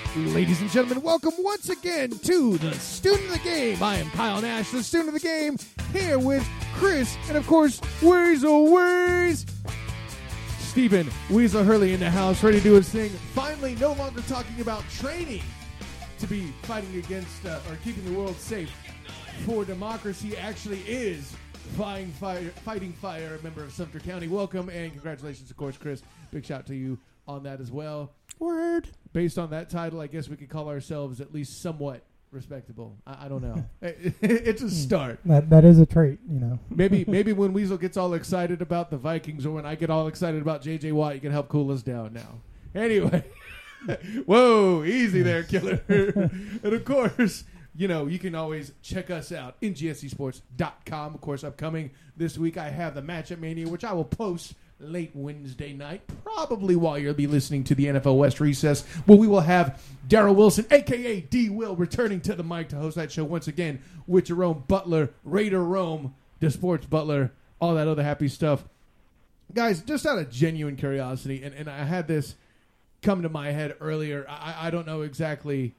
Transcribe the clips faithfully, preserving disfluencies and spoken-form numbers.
Ladies and gentlemen, welcome once again to the Student of the Game. I am Kyle Nash, the Student of the Game, here with Chris, and of course, Weasel Ways. Stephen Weasel Hurley in the house, ready to do his thing. Finally, no longer talking about training to be fighting against uh, or keeping the world safe for democracy. Actually is fighting fire, fighting fire, a member of Sumter County. Welcome and congratulations, of course, Chris. Big shout to you on that as well. Word. Based on that title, I guess we could call ourselves at least somewhat respectable. I, I don't know. It's a start. That that is a trait, you know. Maybe maybe when Weasel gets all excited about the Vikings, or when I get all excited about J J Watt, you can help cool us down now. Anyway, whoa, easy there, killer. And of course, you know, you can always check us out in G S C sports dot com. Of course, upcoming this week, I have the Matchup Mania, which I will post late Wednesday night, probably while you'll be listening to the N F L West Recess, where we will have Daryl Wilson, a k a. D-Will, returning to the mic to host that show once again with Jerome Butler, Raider Rome, the Sports Butler, all that other happy stuff. Guys, just out of genuine curiosity, and, and I had this come to my head earlier. I, I don't know exactly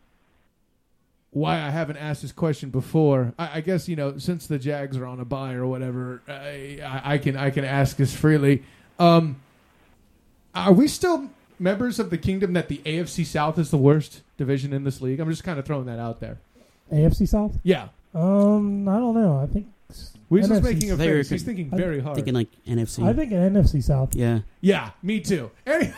why I haven't asked this question before. I, I guess, you know, since the Jags are on a bye or whatever, I, I, I can I can ask this freely. Um, are we still members of the kingdom that the A F C South is the worst division in this league? I'm just kind of throwing that out there. A F C South? Yeah. Um, I don't know. I think Weasel's N F C making a They're face. He's thinking very hard. Thinking like N F C. I think an N F C South. Yeah. Yeah, me too. Any-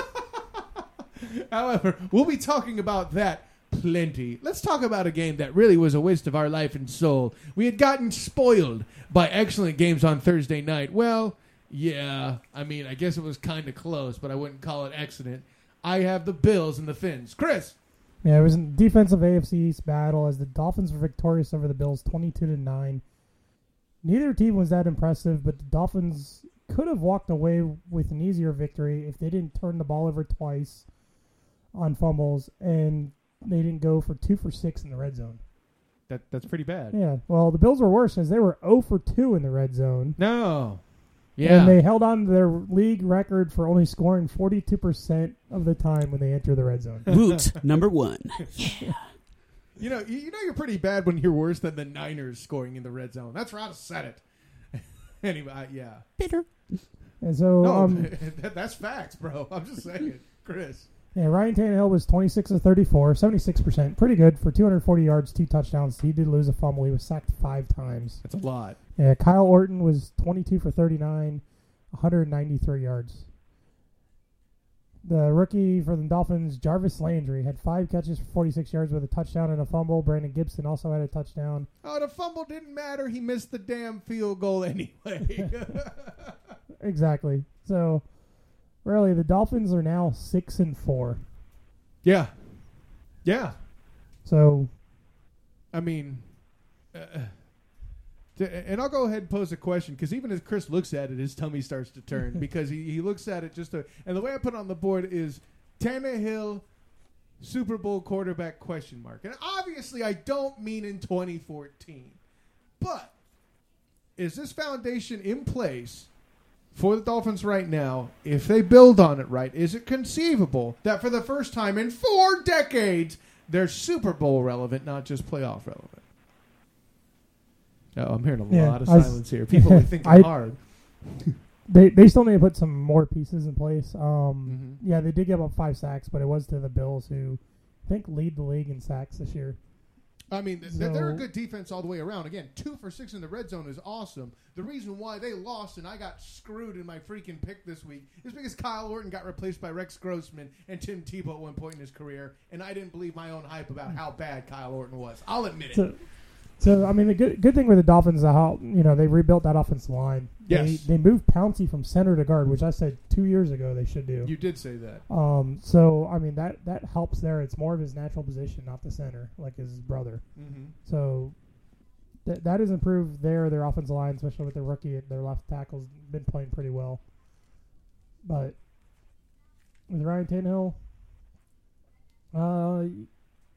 However, we'll be talking about that plenty. Let's talk about a game that really was a waste of our life and soul. We had gotten spoiled by excellent games on Thursday night. Well, yeah, I mean, I guess it was kind of close, but I wouldn't call it excellent. I have the Bills and the Finns. Chris. Yeah, it was a defensive A F C East battle as the Dolphins were victorious over the Bills twenty-two to nine. Neither team was that impressive, but the Dolphins could have walked away with an easier victory if they didn't turn the ball over twice on fumbles and they didn't go for two for six in the red zone. That That's pretty bad. Yeah, well, the Bills were worse as they were zero for two in the red zone. No. Yeah. And they held on to their league record for only scoring forty-two percent of the time when they enter the red zone. Woot, number one. Yeah. You know, you, you know you're pretty bad when you're worse than the Niners scoring in the red zone. That's where I said it. Anyway, uh, yeah. Bitter. And so, No, um, that, that's facts, bro. I'm just saying. Chris. yeah, Ryan Tannehill was twenty-six of thirty-four, seventy-six percent. Pretty good for two hundred forty yards, two touchdowns. He did lose a fumble. He was sacked five times. That's a lot. Yeah, Kyle Orton was twenty-two for thirty-nine, one hundred ninety-three yards. The rookie for the Dolphins, Jarvis Landry, had five catches for forty-six yards with a touchdown and a fumble. Brandon Gibson also had a touchdown. Oh, the fumble didn't matter. He missed the damn field goal anyway. Exactly. So, really, the Dolphins are now six and four. Yeah. Yeah. So, I mean, uh, and I'll go ahead and pose a question, because even as Chris looks at it, his tummy starts to turn, because he, he looks at it just to, and the way I put it on the board is Tannehill Super Bowl quarterback question mark. And obviously I don't mean in twenty fourteen, but is this foundation in place for the Dolphins right now? If they build on it right, is it conceivable that for the first time in four decades, they're Super Bowl relevant, not just playoff relevant? Oh, I'm hearing a Yeah, lot of I silence here. People are thinking I- hard. they they still need to put some more pieces in place. Um, Mhm. Yeah, they did give up five sacks, but it was to the Bills, who I think lead the league in sacks this year. I mean, th- they're a So- good defense all the way around. Again, two for six in the red zone is awesome. The reason why they lost and I got screwed in my freaking pick this week is because Kyle Orton got replaced by Rex Grossman and Tim Tebow at one point in his career, and I didn't believe my own hype about how bad Kyle Orton was. I'll admit it. So, so I mean, the good good thing with the Dolphins is how you know they rebuilt that offensive line. Yes. They, they moved Pouncey from center to guard, which I said two years ago they should do. You did say that. Um, so I mean that that helps there. It's more of his natural position, not the center, like his brother. Mm-hmm. So th- that has improved there. Their offensive line, especially with their rookie, their left tackle's been playing pretty well. But with Ryan Tannehill, uh,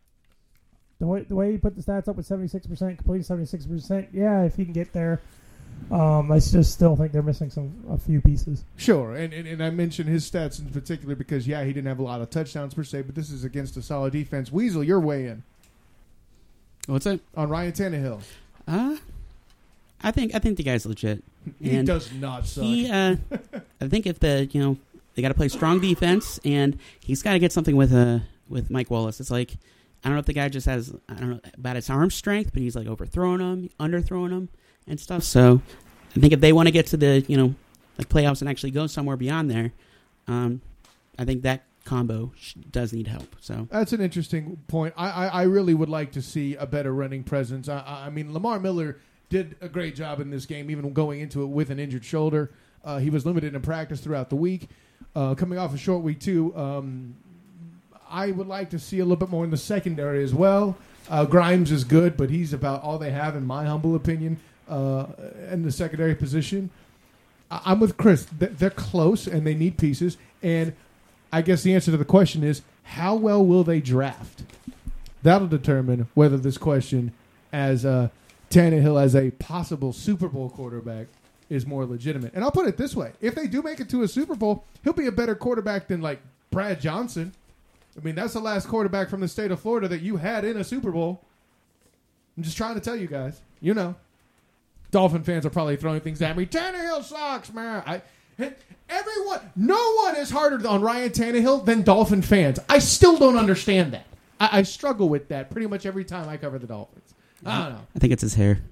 the way the way he put the stats up with seventy-six percent, completing seventy-six percent, yeah, if he can get there. Um, I just still think they're missing some a few pieces. Sure, and, and and I mentioned his stats in particular because, yeah, he didn't have a lot of touchdowns per se, but this is against a solid defense. Weasel, your way in What's that? on Ryan Tannehill. Uh, I think I think the guy's legit. He And does not suck. He, uh, I think if the you know they got to play strong defense, and he's got to get something with uh with Mike Wallace. It's like I don't know if the guy just has I don't know about his arm strength, but he's like overthrowing him, underthrowing him, and stuff. So I think if they want to get to the you know like playoffs and actually go somewhere beyond there, um, I think that combo sh- does need help. So That's an interesting point. I, I, I really would like to see a better running presence. I, I I mean, Lamar Miller did a great job in this game, even going into it with an injured shoulder. Uh, he was limited in practice throughout the week. Uh, coming off a short week, too, um, I would like to see a little bit more in the secondary as well. Uh, Grimes is good, but he's about all they have, in my humble opinion, uh, in the secondary position. I- I'm with Chris. Th- They're close, and they need pieces. And I guess the answer to the question is, how well will they draft? That'll determine whether this question as uh, Tannehill as a possible Super Bowl quarterback is more legitimate. And I'll put it this way. If they do make it to a Super Bowl, he'll be a better quarterback than, like, Brad Johnson. I mean, that's the last quarterback from the state of Florida that you had in a Super Bowl. I'm just trying to tell you guys. You know. Dolphin fans are probably throwing things at me. Tannehill sucks, man. I, everyone, no one is harder on Ryan Tannehill than Dolphin fans. I still don't understand that. I, I struggle with that pretty much every time I cover the Dolphins. I don't know. I think it's his hair.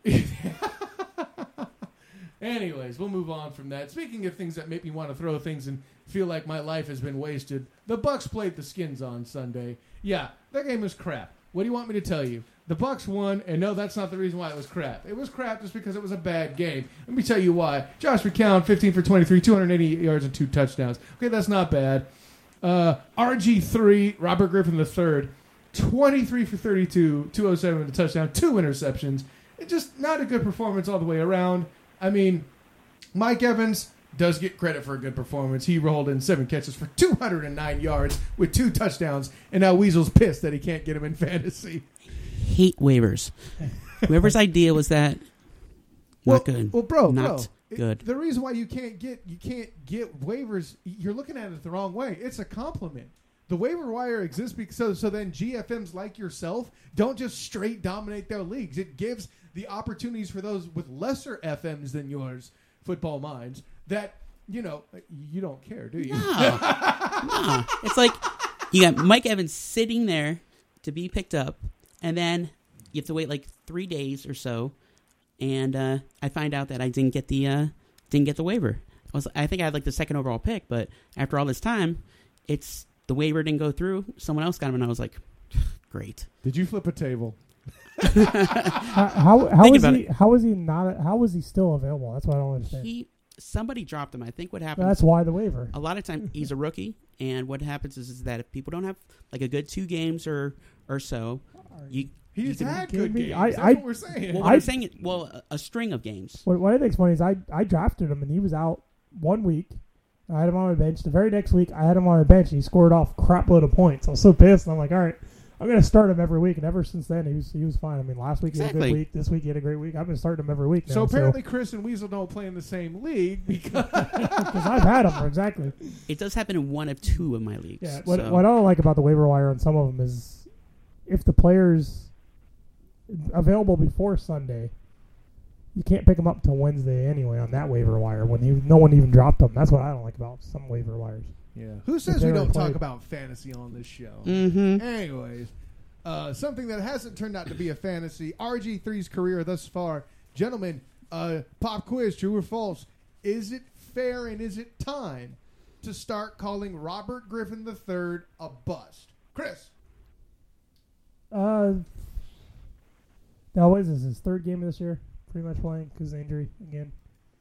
Anyways, we'll move on from that. Speaking of things that make me want to throw things and feel like my life has been wasted, the Bucks played the Skins on Sunday. Yeah, that game was crap. What do you want me to tell you? The Bucks won, and no, that's not the reason why it was crap. It was crap just because it was a bad game. Let me tell you why. Josh McCown, fifteen for twenty-three, two hundred eighty yards and two touchdowns. Okay, that's not bad. Uh, R G three, Robert Griffin the third, twenty-three for thirty-two, two oh seven with a touchdown, two interceptions. It's just not a good performance all the way around. I mean, Mike Evans does get credit for a good performance. He rolled in seven catches for two hundred nine yards with two touchdowns, and now Weasel's pissed that he can't get him in fantasy. Hate waivers. Whoever's idea was that Well, not good. well, bro, not bro, good. It, the reason why you can't get you can't get waivers, you're looking at it the wrong way. It's a compliment. The waiver wire exists because so, so then G F Ms like yourself don't just straight dominate their leagues. It gives the opportunities for those with lesser F Ms than yours, football minds, that, you know, you don't care, do you? No. No. It's like you got Mike Evans sitting there to be picked up, and then you have to wait like three days or so, and uh, I find out that I didn't get the uh, didn't get the waiver. I was I think I had like the second overall pick, but after all this time, it's the waiver didn't go through. Someone else got him, and I was like, great. Did you flip a table? how how, how Think is about he? it. How is he not? How is he still available? That's what I don't understand. He somebody dropped him. I think what happens. That's why the waiver. A lot of time he's a rookie, and what happens is, is that if people don't have like a good two games or or so, you He's you can- had good me- games. I- That's I- what we're saying. Well, what I- I'm saying, it- well, a, a string of games. What, what I think's funny is I I drafted him and he was out one week. I had him on my bench. The very next week, I had him on my bench, and he scored off a crap load of points. I was so pissed. And I'm like, all right, I'm going to start him every week. And ever since then, he was he was fine. I mean, last week he had a Exactly. good week. This week he had a great week. I've been starting him every week now. So apparently Chris and Weasel don't play in the same league because because I've had him exactly. It does happen in one of two of my leagues. Yeah. What so. what I don't like about the waiver wire on some of them is if the players available before Sunday, you can't pick them up till Wednesday anyway on that waiver wire when you, no one even dropped them. That's what I don't like about some waiver wires. yeah. Who says they we already don't talk played. about fantasy on this show? Mm-hmm. Anyways, uh, something that hasn't turned out to be a fantasy. R G three's career thus far, gentlemen. Uh, pop quiz: true or false? Is it fair and is it time to start calling Robert Griffin the third a bust? Chris. Uh, now what is this? His third game of this year, pretty much playing because of injury again.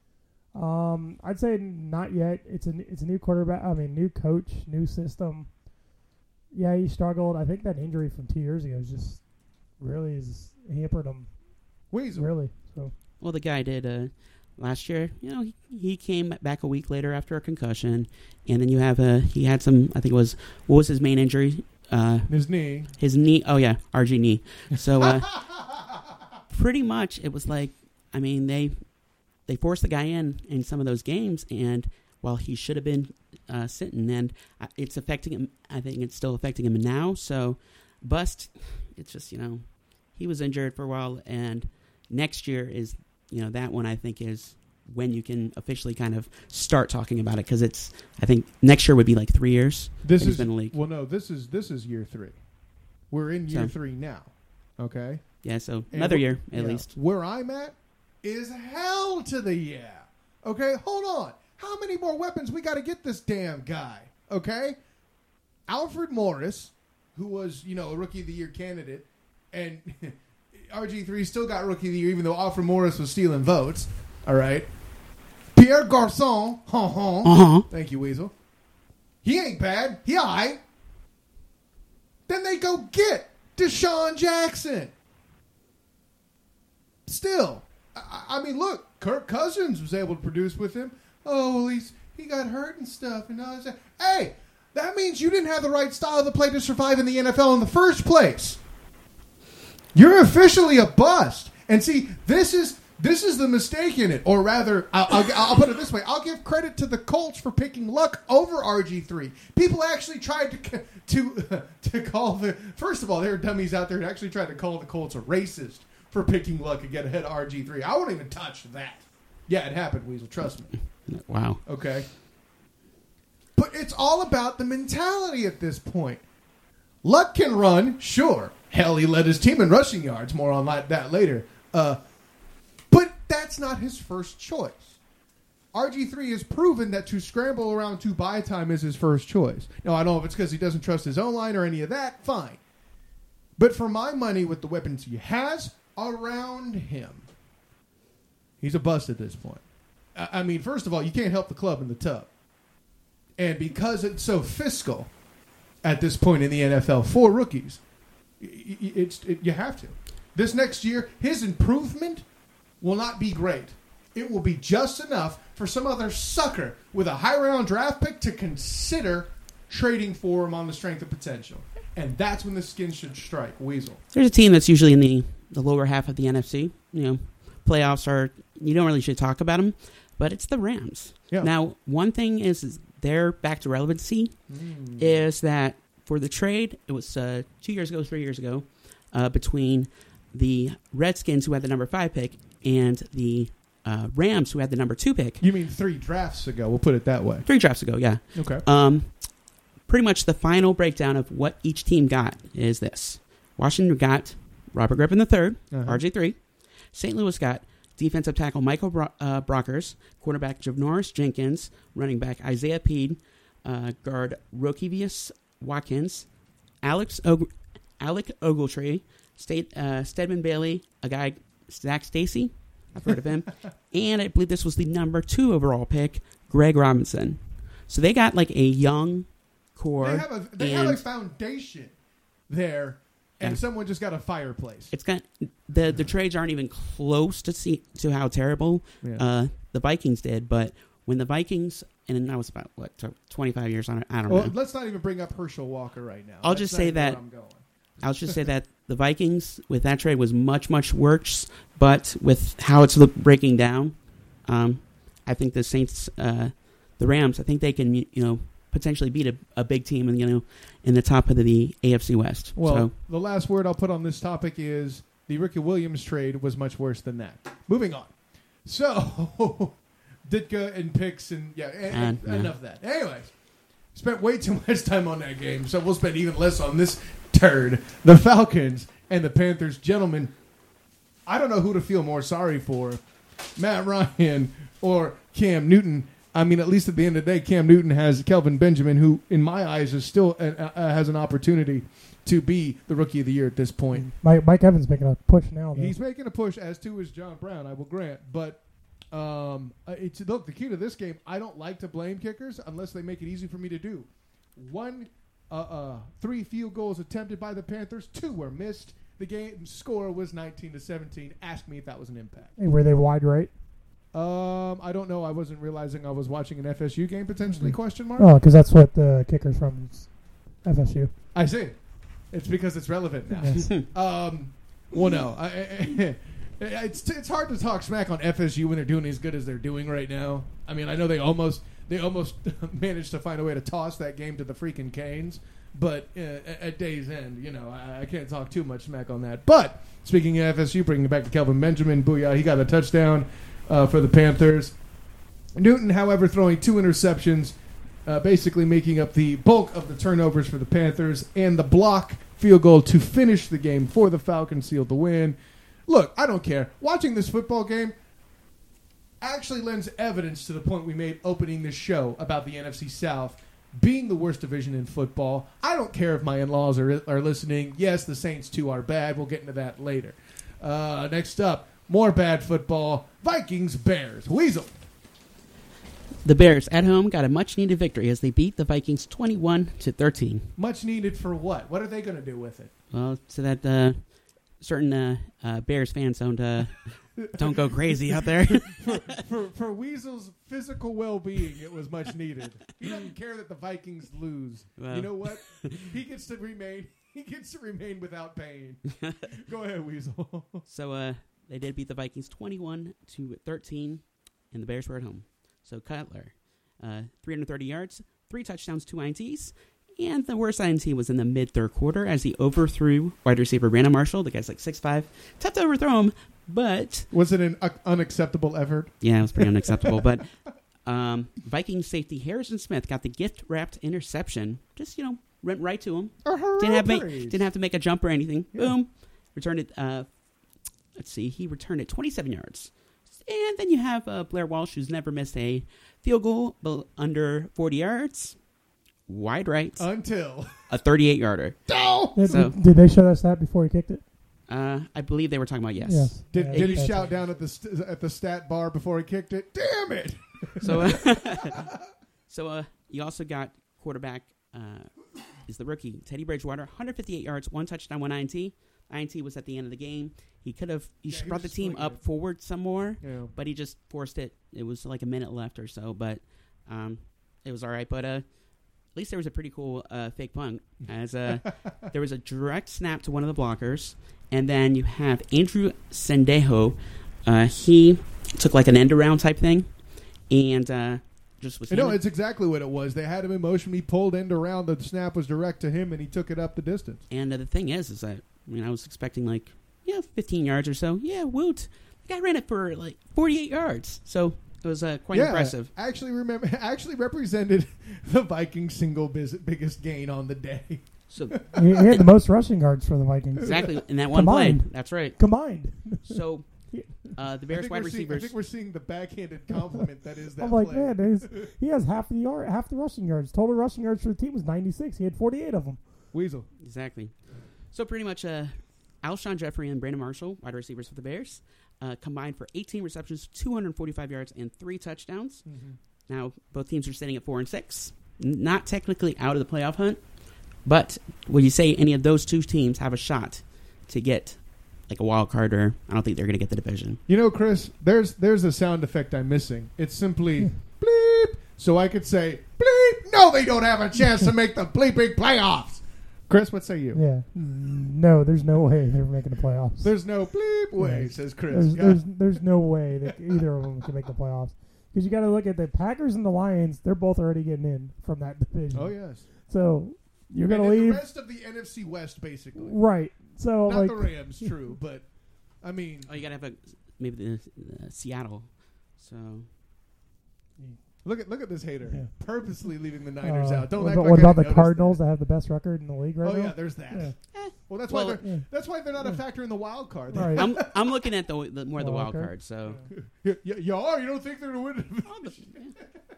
Um, I'd say not yet. It's a it's a new quarterback. I mean, new coach, new system. Yeah, he struggled. I think that injury from two years ago is just really is hampered him Weasel. really. So Well, the guy did uh, last year. You know, he, he came back a week later after a concussion, and then you have a he had some. I think it was what was his main injury? Uh, His knee. his knee. Oh yeah, R G knee. So uh, pretty much it was like, I mean, they they forced the guy in in some of those games, and while he should have been uh, sitting, and it's affecting him. I think it's still affecting him now. So, bust. It's just, you know, he was injured for a while, and next year is, you know, that one I think is when you can officially kind of start talking about it, because it's, I think next year would be like three years. This he's is been in the league. Well, no, this is this is year three. We're in year So- three now. Okay. Yeah, so And another wh- year at yeah, least. Where I'm at is hell to the yeah. Okay, hold on. How many more weapons we got to get this damn guy? Okay, Alfred Morris, who was, you know, a Rookie of the Year candidate, and R G three still got Rookie of the Year, even though Alfred Morris was stealing votes. All right, Pierre Garçon, huh, huh. Uh-huh. Thank you, Weasel. He ain't bad. He all right. Then they go get Deshaun Jackson. Still, I, I mean, look, Kirk Cousins was able to produce with him. Oh, well, he's, he got hurt and stuff. And all that. Hey, that means you didn't have the right style of play to survive in the N F L in the first place. You're officially a bust. And see, this is this is the mistake in it. Or rather, I'll, I'll, I'll put it this way. I'll give credit to the Colts for picking Luck over R G three. People actually tried to to to call the... First of all, there are dummies out there who actually tried to call the Colts a racist for picking Luck and get ahead of R G three. I wouldn't even touch that. Yeah, it happened, Weasel. Trust me. Wow. Okay. But it's all about the mentality at this point. Luck can run, sure. Hell, he led his team in rushing yards. More on that later. Uh, but that's not his first choice. R G three has proven that to scramble around to buy time is his first choice. Now, I don't know if it's because he doesn't trust his own line or any of that. Fine. But for my money, with the weapons he has around him, he's a bust at this point. I, I mean, first of all, you can't help the club in the tub. And because it's so fiscal at this point in the N F L for rookies, it's it, you have to. This next year, his improvement will not be great. It will be just enough for some other sucker with a high-round draft pick to consider trading for him on the strength of potential. And that's when the skin should strike. Weasel. There's a team that's usually in the, the lower half of the N F C. You know, playoffs are, you don't really should talk about them, but it's the Rams. Yeah. Now, one thing is, is their back to relevancy Mm. is that for the trade, it was uh, two years ago, three years ago, uh, between the Redskins, who had the number five pick, and the uh, Rams, who had the number two pick. You mean three drafts ago? We'll put it that way. Three drafts ago, yeah. Okay. Um, pretty much the final breakdown of what each team got is this. Washington got Robert Griffin the third, Uh-huh. R G three. Saint Louis got defensive tackle Michael Bro- uh, Brockers, quarterback Janoris Jenkins, running back Isaiah Peed, uh, guard Rokevius Watkins, Alex Og- Alec Ogletree, State, uh, Stedman Bailey, a guy, Zach Stacy, I've heard of him, and I believe this was the number two overall pick, Greg Robinson. So they got like a young core. They have a they and have a foundation there, and Yeah. someone just got a fireplace. It's got the the trades aren't even close to see to how terrible Yeah. uh, the Vikings did. But when the Vikings, and that was about what twenty-five years on it, I don't Well, know. let's not even bring up Herschel Walker right now. I'll That's just not say even where that- I'm going. I'll just say that the Vikings with that trade was much much worse, but with how it's look- breaking down, um, I think the Saints, uh, the Rams, I think they can you know potentially beat a, a big team, and you know in the top of the A F C West. Well, so, the last word I'll put on this topic is the Ricky Williams trade was much worse than that. Moving on. So, Ditka and picks and yeah, and, And, and yeah. enough of that. Anyways, spent way too much time on that game, so we'll spend even less on this turd. The Falcons and the Panthers. Gentlemen, I don't know who to feel more sorry for, Matt Ryan or Cam Newton. I mean, at least at the end of the day, Cam Newton has Kelvin Benjamin, who, in my eyes, is still uh, uh, has an opportunity to be the Rookie of the Year at this point. Mike, Mike Evans making a push now. Though. He's making a push, as too is John Brown, I will grant. But um, uh, it's, look, the key to this game, I don't like to blame kickers unless they make it easy for me to do. One, uh, uh, three field goals attempted by the Panthers, two were missed. The game score was nineteen to seventeen. Ask me if that was an impact. Hey, were they wide right? Um, I don't know. I wasn't realizing I was watching an F S U game potentially. Mhm. Question mark. Oh, because that's what the kicker's from is F S U. I see. It's because it's relevant now. Yes. Um, well, no. I, I, It's it's hard to talk smack on F S U when they're doing as good as they're doing right now. I mean, I know they almost they almost managed to find a way to toss that game to the freaking Canes, but uh, at day's end, you know, I, I can't talk too much smack on that. But speaking of F S U, bringing it back to Kelvin Benjamin, booyah, he got a touchdown uh, for the Panthers. Newton, however, throwing two interceptions, uh, basically making up the bulk of the turnovers for the Panthers, and the block field goal to finish the game for the Falcons sealed the win. Look, I don't care. Watching this football game actually lends evidence to the point we made opening this show about the N F C South being the worst division in football. I don't care if my in-laws are, are listening. Yes, the Saints, too, are bad. We'll get into that later. Uh, next up, more bad football. Vikings, Bears. Weasel. The Bears at home got a much-needed victory as they beat the Vikings twenty-one to thirteen. Much needed for what? What are they going to do with it? Well, so that uh, certain uh, uh, Bears fans don't uh, don't go crazy out there. for, for, for Weasel's physical well-being, it was much needed. He doesn't care that the Vikings lose. Well. You know what? He gets to remain. He gets to remain without pain. Go ahead, Weasel. So uh, they did beat the Vikings twenty-one to thirteen, and the Bears were at home. So Cutler, uh, three hundred thirty yards, three touchdowns, two I N Ts. And the worst I N T was in the mid-third quarter as he overthrew wide receiver Brandon Marshall. The guy's like six five. Tough to overthrow him, but... Was it an uh, unacceptable effort? Yeah, it was pretty unacceptable. But um, Vikings safety Harrison Smith got the gift-wrapped interception. Just, you know, went right to him. Didn't have, make, didn't have to make a jump or anything. Yeah. Boom. Returned it, uh, let's see, he returned it twenty-seven yards. And then you have uh, Blair Walsh, who's never missed a field goal but under forty yards. Wide right. Until. A thirty-eight yarder. No! Did, So- did they show that stat before he kicked it? Uh, I believe they were talking about yes. Yes. Did, Yeah, did he that's shout right. down at the st- at the stat bar before he kicked it? Damn it! So, uh, so uh, you also got quarterback uh, is the rookie Teddy Bridgewater, one hundred fifty-eight yards, one touchdown, one I N T. I N T was at the end of the game. He could have he Yeah, he brought the was team slinging up it. forward some more, Yeah. but he just forced it. It was like a minute left or so, but um, it was all right. But uh, at least there was a pretty cool uh, fake punt, as uh, there was a direct snap to one of the blockers, and then you have Andrew Sendejo. Uh, he took like an end around type thing, and uh, just was. You know, handed- it's exactly what it was. They had him in motion. He pulled end around. The snap was direct to him, and he took it up the distance. And uh, the thing is, is that I mean, I was expecting like yeah, fifteen yards or so. Yeah, woot! The guy ran it for like forty-eight yards, so it was uh, quite yeah, impressive. Actually, remember, actually represented the Vikings' single biz- biggest gain on the day. So He, he had the most rushing yards for the Vikings. exactly in that one Combined. play. That's right. Combined. So uh, the I Bears think wide we're seeing- I receivers. think we're seeing the backhanded compliment that is that I'm like, play. man, there's- he has half the yard, half the rushing yards. Total rushing yards for the team was ninety-six. He had forty-eight of them. Weasel. Exactly. So pretty much, uh, Alshon Jeffrey and Brandon Marshall, wide receivers for the Bears, uh, combined for eighteen receptions, two hundred forty-five yards, and three touchdowns. Mm-hmm. Now, both teams are sitting at four and six. N- Not technically out of the playoff hunt, but would you say any of those two teams have a shot to get like a wild card? Or I don't think they're going to get the division. You know, Chris, there's there's a sound effect I'm missing. It's simply bleep, so I could say bleep. No, they don't have a chance to make the bleeping playoffs. Chris, what say you? Yeah. Mm, No, there's no way they're making the playoffs. There's no bleep way, Yeah. says Chris. There's, Yeah. there's, there's no way that either of them can make the playoffs. Because you got to look at the Packers and the Lions. They're both already getting in from that division. Oh yes. So you're going And to then leave. the rest of the N F C West, basically. Right. So, Not like, the Rams, true, but I mean, Oh, you got to have a maybe the uh, Seattle. So look at look at this hater Yeah. purposely leaving the Niners uh, out. Don't what act about, like what I about the didn't notice Cardinals that. that. have the best record in the league right Oh now? yeah, there's that. Yeah. Well, that's Well, why they're Yeah. that's why they're not a factor in the wild card. Right. I'm I'm looking at the, the more the Wild wild card? card. So you, you, you are. You don't think they're going to win?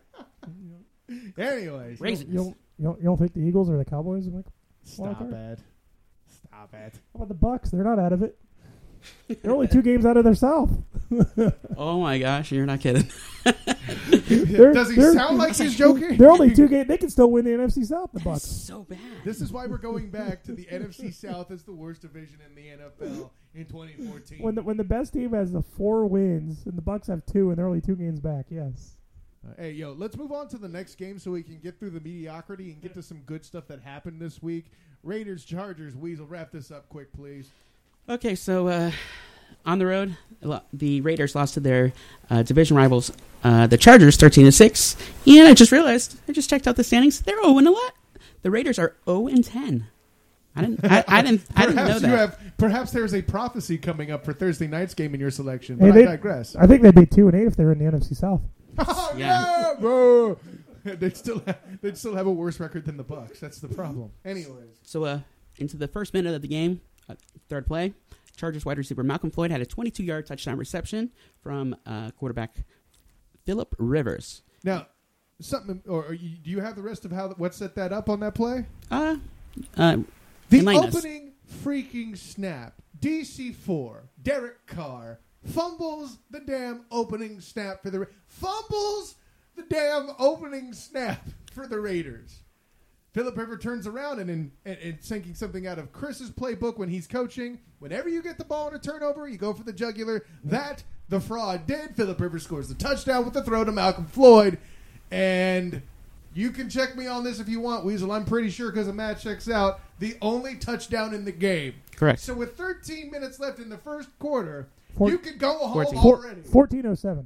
Anyways, Raisins. You don't, you, don't, you don't think the Eagles or the Cowboys will make wild stop card? it. Stop it. How about the Bucks? They're not out of it. They're only two games out of their South. oh my gosh, you're not kidding. They're- Does he they're- sound like he's joking? They're only two games. They can still win the N F C South. The That's Bucks. so bad. This is why we're going back to the N F C South as the worst division in the N F L in twenty fourteen. When the when the best team has the four wins and the Bucks have two and they're only two games back. Yes. Uh, hey, yo, let's move on to the next game so we can get through the mediocrity and get to some good stuff that happened this week. Raiders, Chargers, Weasel, wrap this up quick, please. Okay, so uh, on the road, the Raiders lost to their uh, division rivals, uh, the Chargers, thirteen to six. And I just realized, I just checked out the standings. They're zero and eleven. The Raiders are zero and ten. I didn't. I, I didn't. I didn't know that. You have, perhaps there's a prophecy coming up for Thursday night's game in your selection. Hey, But they- I digress. I think they'd be two and eight if they were in the N F C South. Oh, Yeah. yeah, bro. They'd still have, they'd still have a worse record than the Bucks. That's the problem. Anyways, So, uh, into the first minute of the game, uh, third play, Chargers wide receiver Malcolm Floyd had a twenty-two-yard touchdown reception from uh, quarterback Phillip Rivers. now something. Or, or you, do you have the rest of how what set that up on that play? Uh, uh, The enlighten us. opening freaking snap. D C four. Derek Carr fumbles the damn opening snap for the Ra- fumbles the damn opening snap for the Raiders. Phillip Rivers turns around and, and, and, and thinking something out of Chris's playbook when he's coaching. Whenever you get the ball in a turnover, you go for the jugular. That the fraud did. Phillip Rivers scores the touchdown with the throw to Malcolm Floyd. And you can check me on this if you want, Weasel. I'm pretty sure because the match checks out. The only touchdown in the game. Correct. So with thirteen minutes left in the first quarter, Four- you could go home fourteen. Four, already. fourteen oh seven.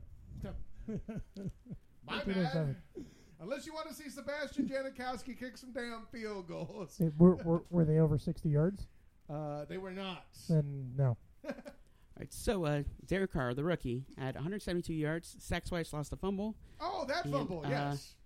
My bad. Unless you want to see Sebastian Janikowski kick some damn field goals. Were, were, were they over sixty yards? Uh, they were not. Then no. All right, so uh, Derek Carr, the rookie, had one hundred seventy-two yards, sacked twice, lost a fumble. Oh, that And, fumble, uh, yes.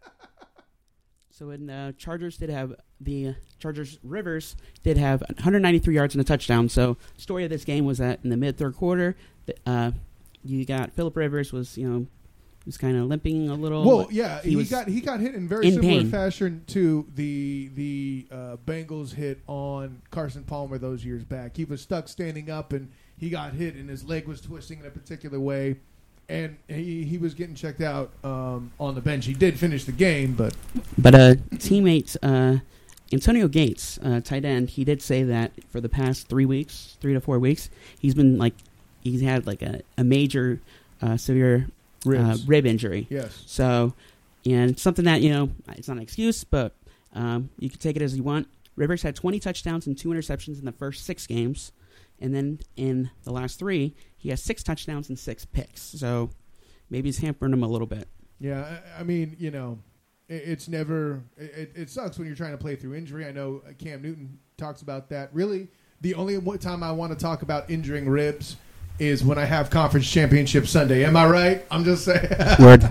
So in uh, Chargers did have the uh, Chargers Rivers did have one hundred ninety-three yards and a touchdown. So story of this game was that in the mid third quarter, uh, you got Phillip Rivers was you know was kind of limping a little. Well, yeah, he he, was got he got hit in very in similar pain. fashion to the the uh, Bengals hit on Carson Palmer those years back. He was stuck standing up and he got hit and his leg was twisting in a particular way, and he he was getting checked out um, on the bench. He did finish the game, but But uh, teammates uh, Antonio Gates, uh, tight end, he did say that for the past three weeks, three to four weeks, he's been like he's had like a, a major uh, severe uh, Ribs. rib injury. yes, So, and something that, you know, it's not an excuse, but um, you can take it as you want. Rivers had twenty touchdowns and two interceptions in the first six games. And then in the last three, he has six touchdowns and six picks. So maybe he's hampering him a little bit. yeah. I, I mean, you know, it, it's never. It, it sucks when you're trying to play through injury. I know Cam Newton talks about that. Really, the only one time I want to talk about injuring ribs is when I have conference championship Sunday. Am I right? I'm just saying. Word.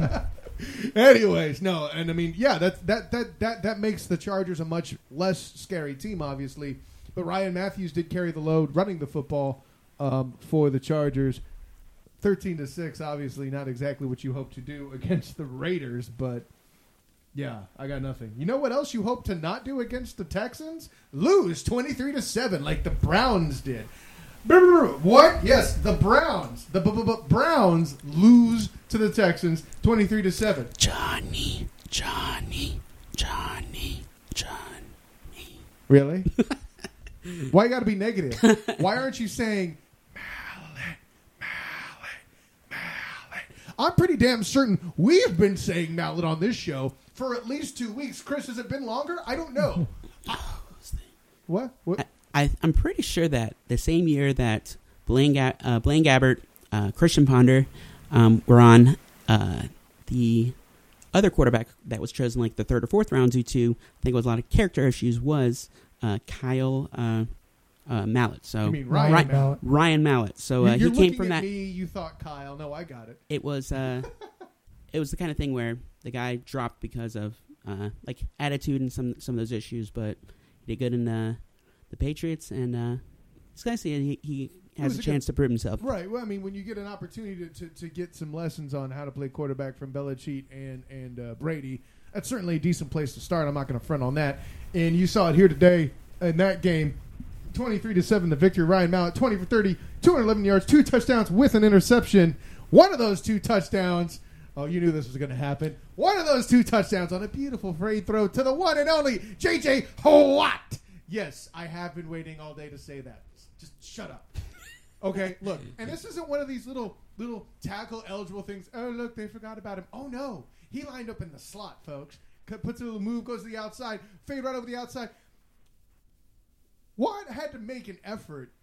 Anyways, no, and I mean, yeah, that that that that that makes the Chargers a much less scary team, obviously. But Ryan Matthews did carry the load running the football um, for the Chargers. Thirteen to six, obviously not exactly what you hope to do against the Raiders, but yeah, I got nothing. You know what else you hope to not do against the Texans? Lose twenty-three to seven, like the Browns did. What? Yes, the Browns. The b- b- b- Browns lose to the Texans twenty-three to seven. Johnny, Johnny, Johnny, Johnny. Really? Why you got to be negative? Why aren't you saying Mallet, Mallet, Mallet? I'm pretty damn certain we've been saying Mallet on this show for at least two weeks. Chris, has it been longer? I don't know. What? What? I, I, I'm pretty sure that the same year that Blaine, Ga- uh, Blaine Gabbert, uh, Christian Ponder um, were on, uh, the other quarterback that was chosen like the third or fourth round due to, I think it was a lot of character issues, was uh, Kyle uh, uh, Mallett. So You mean Ryan Ryan, Mallett. Ryan Mallett. So uh, You're he came looking from at that. me, you thought Kyle. No, I got it. It was uh, it was the kind of thing where the guy dropped because of uh, like attitude and some some of those issues, but he did good in uh, the Patriots, and uh, it's nice to see he, he has was a a chance to prove himself. Right. Well, I mean, when you get an opportunity to, to, to get some lessons on how to play quarterback from Belichick and and uh, Brady, that's certainly a decent place to start. I'm not going to front on that. And you saw it here today in that game, twenty-three to seven, the victory. Ryan Mallett, twenty for thirty, two hundred eleven yards, two touchdowns with an interception. One of those two touchdowns. Oh, you knew this was going to happen. One of those two touchdowns on a beautiful fade throw to the one and only J J Watt. Yes, I have been waiting all day to say that. Just shut up. Okay, look, and this isn't one of these little little tackle eligible things. Oh, look, they forgot about him. Oh no, he lined up in the slot, folks. Puts a little move, goes to the outside, fade right over the outside. Watt had to make an effort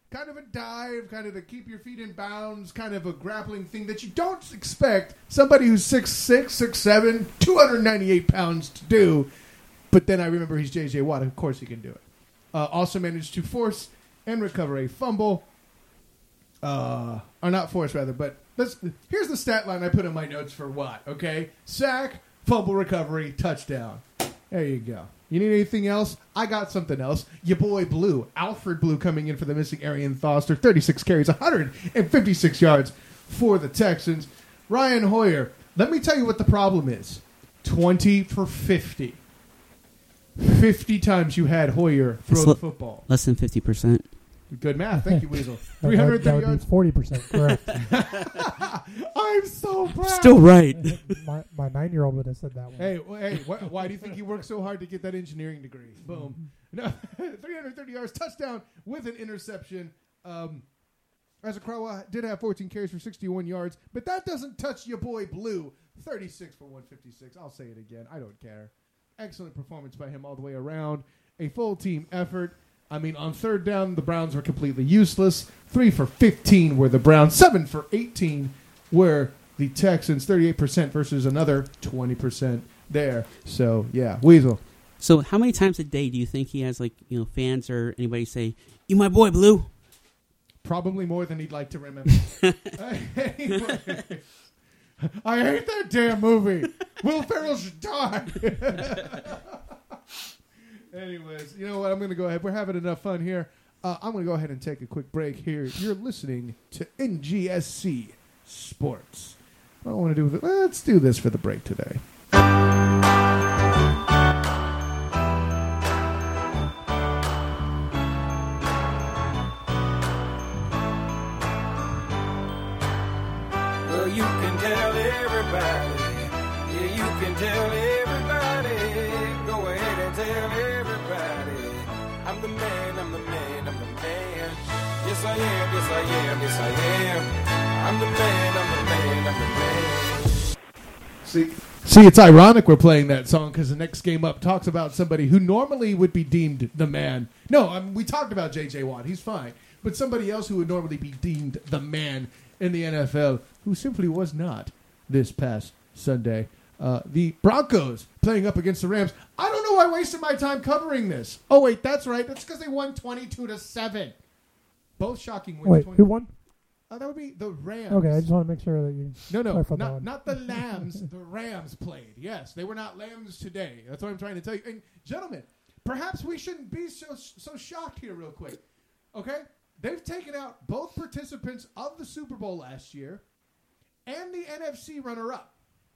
kind of a dive, kind of to keep your feet in bounds, kind of a grappling thing that you don't expect somebody who's six six, six seven, two hundred ninety-eight pounds to do. But then I remember he's J J Watt. Of course he can do it. Uh, also managed to force and recover a fumble. Uh, or not force, rather. But let's, here's the stat line I put in my notes for Watt, okay? Sack, fumble recovery, touchdown. There you go. You need anything else? I got something else. Your boy Blue, Alfred Blue, coming in for the missing Arian Foster. thirty-six carries, one hundred fifty-six yards for the Texans. Ryan Hoyer, let me tell you what the problem is. twenty for fifty. fifty times you had Hoyer throw the football. Less than fifty percent. Good math. Thank you, Weasel. That- three hundred thirty that would yards. be forty percent, correct. I'm so proud. Still right. my my nine-year-old would have said that one. Hey, well, hey, wh- why do you think he worked so hard to get that engineering degree? Boom. No, three hundred thirty yards, touchdown with an interception. Um, Asakarawa did have fourteen carries for sixty-one yards, but that doesn't touch your boy Blue. thirty-six for one fifty-six. I'll say it again. I don't care. Excellent performance by him all the way around. A full team effort. I mean, on third down, the Browns were completely useless. Three for fifteen were the Browns. Seven for eighteen were the Texans. thirty-eight percent versus another twenty percent there. So, yeah, Weasel. So how many times a day do you think he has, like, you know, fans or anybody say, "You my boy, Blue"? Probably more than he'd like to remember. Anyway, I hate that damn movie. Will Ferrell should die. Anyways, you know what? I'm going to go ahead. We're having enough fun here. Uh, I'm going to go ahead and take a quick break here. You're listening to N G S C Sports. What do I want to do with it? Let's do this for the break today. Well, you can tell everybody. Yeah, you can tell everybody. Go ahead and tell everybody. I'm the man, I'm the man, I'm the man. Yes, I am, yes, I am, yes, I am. I'm the man, I'm the man, I'm the man. See, see, it's ironic we're playing that song because the next game up talks about somebody who normally would be deemed the man. No, I mean, we talked about J J Watt. He's fine. But somebody else who would normally be deemed the man in the N F L who simply was not this past Sunday. Uh, the Broncos playing up against the Rams. I don't know why I wasted my time covering this. Oh, wait, that's right. That's because they won twenty-two to seven. Both shocking wins. Wait, twenty who won? Uh, that would be the Rams. Okay, I just want to make sure that you No, no, clarified that not, one. not the Lambs. The Rams played. Yes, they were not Lambs today. That's what I'm trying to tell you. And gentlemen, perhaps we shouldn't be so so shocked here real quick. Okay? They've taken out both participants of the Super Bowl last year and the N F C runner-up.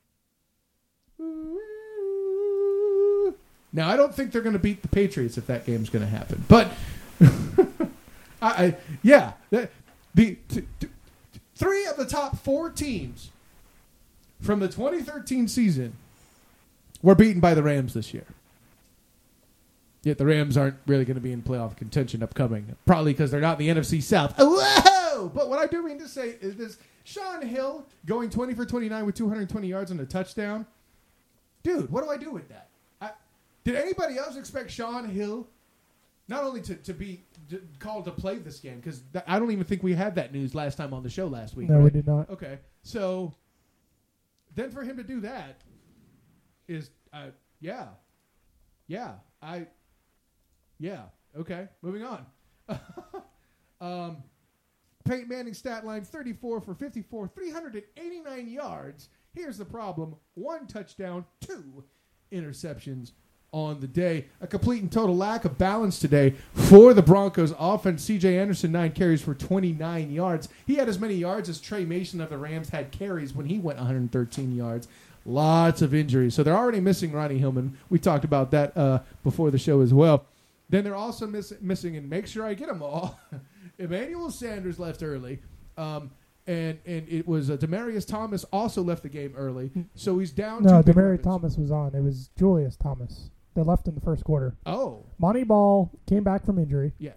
Now, I don't think they're going to beat the Patriots if that game's going to happen. But, I, I yeah, the, the t- t- three of the top four teams from the twenty thirteen season were beaten by the Rams this year. Yet the Rams aren't really going to be in playoff contention upcoming. Probably because they're not in the N F C South. Whoa! But what I do mean to say is this. Sean Hill going twenty for twenty-nine with two hundred twenty yards and a touchdown. Dude, what do I do with that? I, did anybody else expect Sean Hill not only to, to be to, called to play this game? Because I don't even think we had that news last time on the show last week. No, right? we did not. Okay, so then for him to do that is, uh, yeah, yeah, I, yeah, okay, moving on. um, Peyton Manning's stat line, thirty-four for fifty-four, three hundred eighty-nine yards. Here's the problem. One touchdown, two interceptions on the day. A complete and total lack of balance today for the Broncos offense. C J Anderson, nine carries for twenty-nine yards. He had as many yards as Trey Mason of the Rams had carries when he went one hundred thirteen yards. Lots of injuries. So they're already missing Ronnie Hillman. We talked about that uh, before the show as well. Then they're also miss- missing, and make sure I get them all, Emmanuel Sanders left early. Um, and and it was uh, Demaryius Thomas also left the game early. So he's down No, two big Demaryius weapons. Thomas was on. It was Julius Thomas. They left in the first quarter. Oh, Monty Ball came back from injury. yes.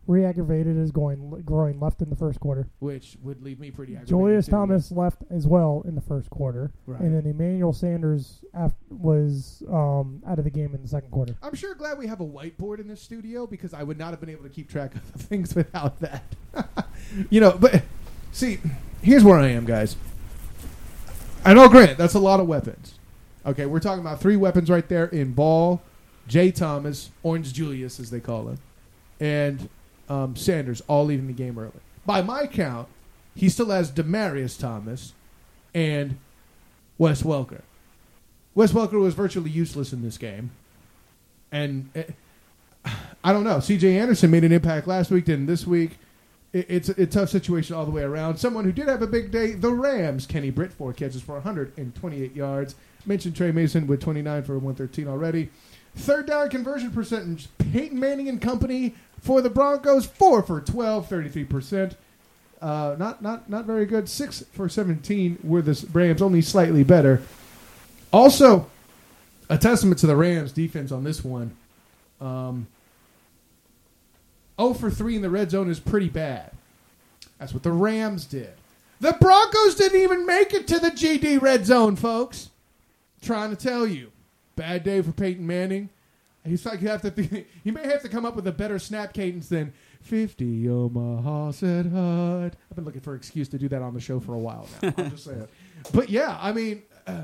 re-aggravated his groin, groin left in the first quarter. Which would leave me pretty aggravated. Julius too. Thomas left as well in the first quarter. Right. And then Emmanuel Sanders af- was um, out of the game in the second quarter. I'm sure glad we have a whiteboard in this studio because I would not have been able to keep track of things without that. You know, but see, here's where I am, guys. I know, granted, that's a lot of weapons. Okay, we're talking about three weapons right there in Ball, Jay Thomas, Orange Julius, as they call him, and um, Sanders, all leaving the game early. By my count, he still has Demaryius Thomas and Wes Welker. Wes Welker was virtually useless in this game. And it, I don't know. C J Anderson made an impact last week, didn't this week. It, it's a, a tough situation all the way around. Someone who did have a big day, the Rams, Kenny Britt, four catches for one hundred twenty-eight yards. Mentioned Trey Mason with twenty-nine for one thirteen already. Third down conversion percentage, Peyton Manning and company for the Broncos, four for twelve, thirty-three percent. Uh, not not not very good. six for seventeen were the Rams, only slightly better. Also, a testament to the Rams defense on this one. Um, zero for three in the red zone is pretty bad. That's what the Rams did. The Broncos didn't even make it to the G D red zone, folks. Trying to tell you. Bad day for Peyton Manning. He's like you have to th- he may have to come up with a better snap cadence than fifty Omaha said hut. I've been looking for an excuse to do that on the show for a while now. I'm just saying. But yeah, I mean, uh,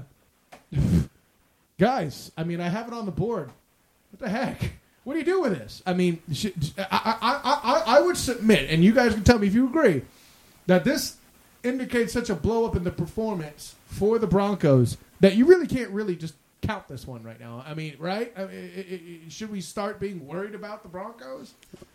guys, I mean, I have it on the board. What the heck? What do you do with this? I mean, should, I, I, I, I would submit, and you guys can tell me if you agree, that this indicates such a blow up in the performance for the Broncos that you really can't really just count this one right now. I mean, right? I mean, it, it, it, should we start being worried about the Broncos?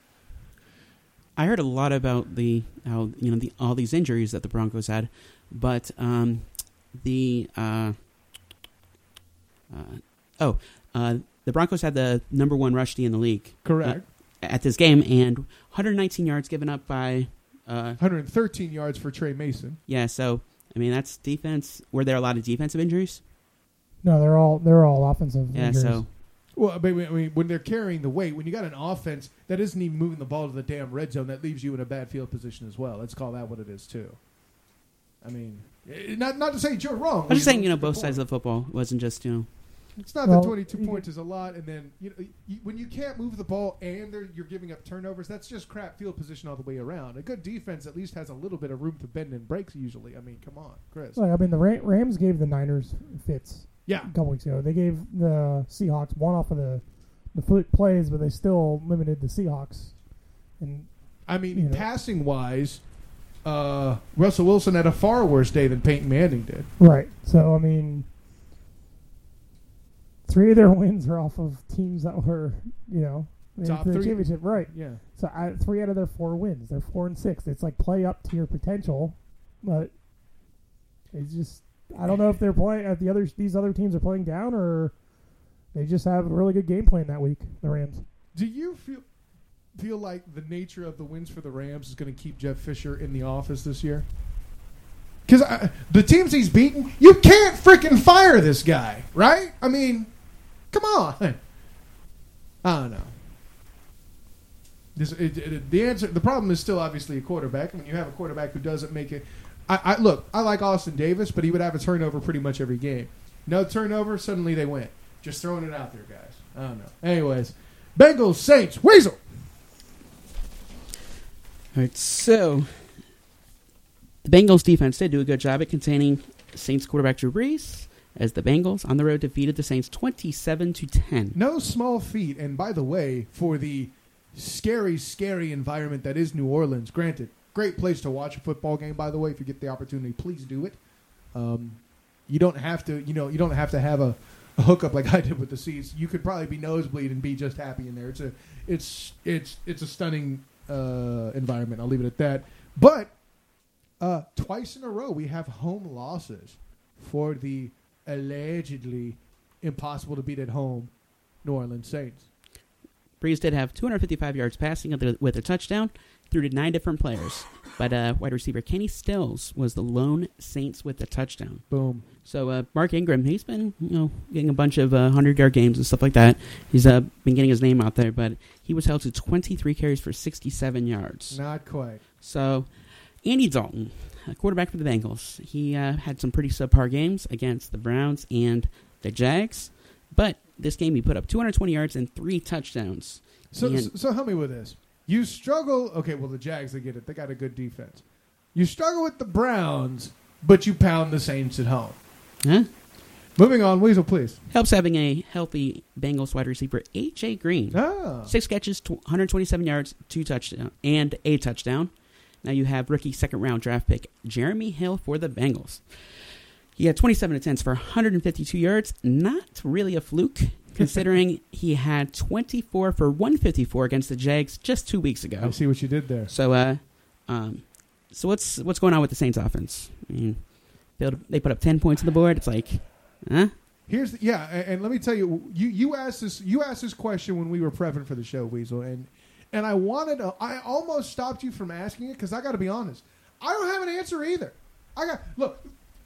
I heard a lot about the how you know the, all these injuries that the Broncos had, but um, the uh, uh, oh uh, the Broncos had the number one rush D in the league. Correct. Uh, at this game, and one hundred nineteen yards given up by uh, one hundred thirteen yards for Trey Mason. Yeah, so I mean that's defense. Were there a lot of defensive injuries? No, they're all they're all offensive. Yeah, injuries. so. Well, I mean, when they're carrying the weight, when you got an offense that isn't even moving the ball to the damn red zone, that leaves you in a bad field position as well. Let's call that what it is, too. I mean, not not to say you're wrong. I'm just saying, you know, both sides of the football. It wasn't just, you know. It's not well, that twenty-two points is a lot, and then you know, you, when you can't move the ball and you're giving up turnovers, that's just crap field position all the way around. A good defense at least has a little bit of room to bend and breaks usually. I mean, come on, Chris. Like, I mean, the Ram- Rams gave the Niners fits. Yeah. A couple weeks ago. They gave the Seahawks one off of the the foot plays, but they still limited the Seahawks. And I mean, you know. passing wise, uh, Russell Wilson had a far worse day than Peyton Manning did. Right. So I mean, three of their wins are off of teams that were, you know, Top for the three. championship. Right. Yeah. So I, three out of their four wins, they're four and six. It's like play up to your potential, but it's just I don't know if they're playing if the others these other teams are playing down or they just have a really good game plan that week. The Rams. Do you feel feel like the nature of the wins for the Rams is going to keep Jeff Fisher in the office this year? Because the teams he's beaten, you can't freaking fire this guy, right? I mean, come on. I don't know. This, it, it, the answer, the problem is still obviously a quarterback. I mean, you have a quarterback who doesn't make it. I, I look, I like Austin Davis, but he would have a turnover pretty much every game. No turnover, suddenly they win. Just throwing it out there, guys. I don't know. Anyways, Bengals, Saints, Weasel. All right, so the Bengals defense did do a good job at containing Saints quarterback Drew Brees as the Bengals on the road defeated the Saints twenty-seven to ten. No small feat, and by the way, for the scary, scary environment that is New Orleans, granted, great place to watch a football game, by the way. If you get the opportunity, please do it. Um, you don't have to, you know, you don't have to have a, a hookup like I did with the seats. You could probably be nosebleed and be just happy in there. It's a, it's, it's, it's a stunning uh, environment. I'll leave it at that. But uh, twice in a row, we have home losses for the allegedly impossible to beat at home New Orleans Saints. Breeze did have two hundred fifty-five yards passing with a, with a touchdown, threw to nine different players. But uh, wide receiver Kenny Stills was the lone Saints with the touchdown. Boom. So uh, Mark Ingram, he's been you know getting a bunch of uh, hundred-yard games and stuff like that. He's uh, been getting his name out there, but he was held to twenty-three carries for sixty-seven yards. Not quite. So Andy Dalton, a quarterback for the Bengals, he uh, had some pretty subpar games against the Browns and the Jags. But this game he put up two hundred twenty yards and three touchdowns. So, And- so, so help me with this. You struggle. Okay, well, the Jags, they get it. They got a good defense. You struggle with the Browns, but you pound the Saints at home. Huh? Moving on, Weasel, please. Helps having a healthy Bengals wide receiver, A J Green. Ah. Six catches, one hundred twenty-seven yards, two touchdown, and a touchdown. Now you have rookie second-round draft pick Jeremy Hill for the Bengals. He had twenty-seven attempts for one hundred fifty-two yards. Not really a fluke, considering he had twenty-four for one hundred fifty-four against the Jags just two weeks ago. I see what you did there. So, uh, um, so what's what's going on with the Saints offense? I mean, they they put up ten points on the board. It's like, huh? Here's the, yeah, and, and let me tell you, you you asked this you asked this question when we were prepping for the show, Weasel, and and I wanted to, I almost stopped you from asking it because I got to be honest, I don't have an answer either. I got look.